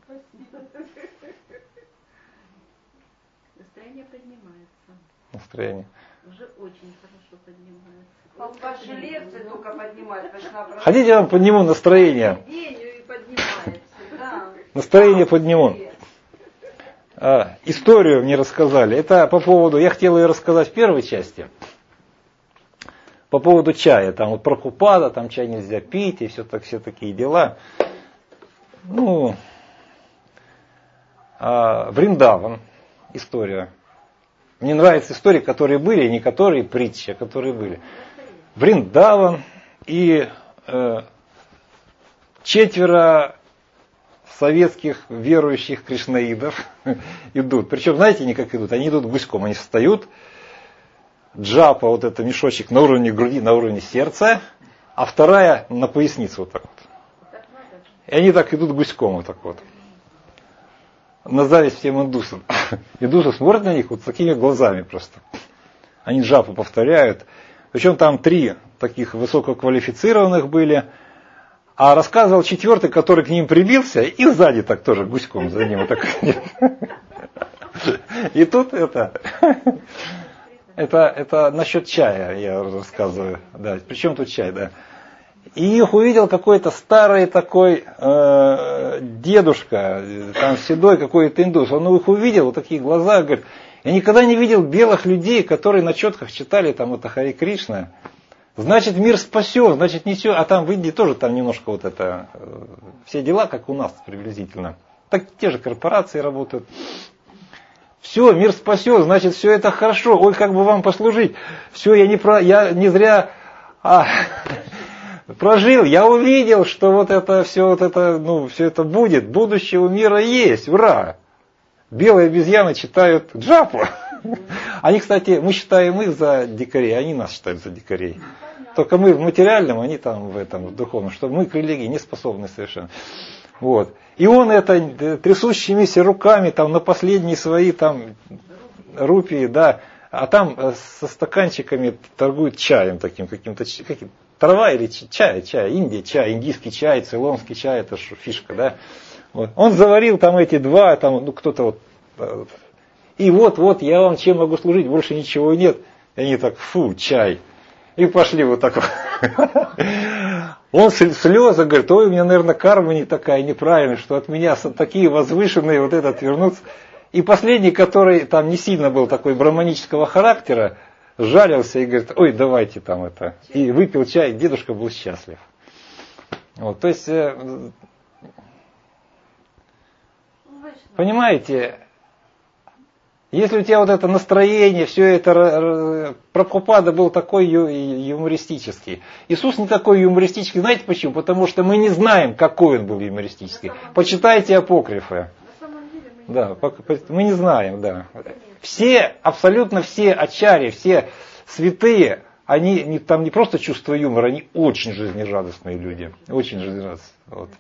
Настроение поднимается. Настроение. Уже очень хорошо поднимается. Он ваши лекции только поднимает. Хотите, я вам подниму настроение? И поднимается, да. Настроение подниму. А, историю мне рассказали. Это по поводу, я хотел ее рассказать в первой части. По поводу чая. Там вот Прабхупада, там чай нельзя пить, и все, так, все такие дела. Ну, а, Вриндаван. История. Мне нравятся истории, которые были, не которые притчи, а которые были. Вриндаван и э, четверо советских верующих кришнаидов идут. Причем, знаете, они как идут? Они идут гуськом, они встают, джапа, вот это мешочек на уровне груди, на уровне сердца, а вторая на поясницу вот так вот. И они так идут гуськом вот так вот. На зависть всем индусам. Индусы смотрят на них вот с такими глазами просто. Они джапу повторяют. Причем там три таких высококвалифицированных были. А рассказывал четвертый, который к ним прибился, и сзади так тоже гуськом за ним. Вот так. И тут это, это, это насчет чая я рассказываю. Да, причем тут чай, да. И их увидел какой-то старый такой э, дедушка, там седой какой-то индус. Он их увидел, вот такие глаза, говорит, я никогда не видел белых людей, которые на четках читали там это Харе Кришна. Значит, мир спасен, значит, ничего. А там в Индии тоже там немножко вот это, э, все дела, как у нас приблизительно. Так те же корпорации работают. Все, мир спасен, значит, все это хорошо. Ой, как бы вам послужить. Все, я не, про, я не зря... А, прожил, я увидел, что вот это все, вот это, ну, все это будет, будущее у мира есть, ура! Белые обезьяны читают джапу. Они, кстати, мы считаем их за дикарей, они нас считают за дикарей. Только мы в материальном, они там в этом, в духовном, что мы к религии не способны совершенно. Вот. И он это трясущимися руками там на последние свои там рупии, да, а там со стаканчиками торгует чаем таким каким-то, каким трава или чай, чай, Индия, чай, индийский чай, цейлонский чай, это же фишка, да. Вот. Он заварил там эти два, там, ну кто-то вот, и вот, вот, я вам чем могу служить, больше ничего нет. И они так, фу, чай. И пошли вот так вот. Он слезы, говорит, ой, у меня, наверное, карма не такая неправильная, что от меня такие возвышенные вот этот вернутся. И последний, который там не сильно был такой браманического характера, жалился и говорит, ой, давайте там это. И выпил чай, дедушка был счастлив. Вот, то есть, э, понимаете, если у тебя вот это настроение, все это, Прабхупада был такой юмористический. Иисус не такой юмористический, знаете почему? Потому что мы не знаем, какой он был юмористический. Почитайте апокрифы. Да, мы не знаем, да. Все, абсолютно все ачарьи, все святые, они не, там не просто чувство юмора, они очень жизнерадостные люди. Очень жизнерадостные. Вот.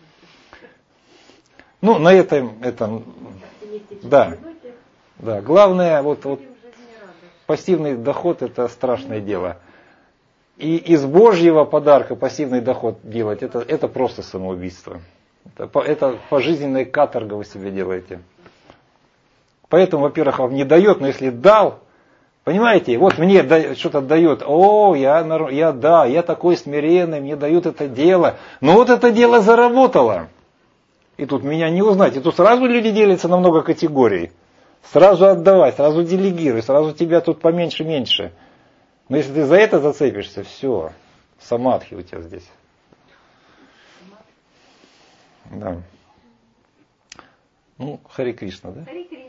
Ну, на этом, этом да. Да, главное, вот, вот пассивный доход это страшное дело. И из Божьего подарка пассивный доход делать, это, это просто самоубийство. Это, это пожизненная каторга вы себе делаете. Поэтому, во-первых, вам не дает, но если дал, понимаете, вот мне что-то дает, о, я, я да, я такой смиренный, мне дают это дело. Но вот это дело заработало. И тут меня не узнать. И тут сразу люди делятся на много категорий. Сразу отдавай, сразу делегируй, сразу тебя тут поменьше-меньше. Но если ты за это зацепишься, все, самадхи у тебя здесь. Да. Ну, Харе Кришна, да?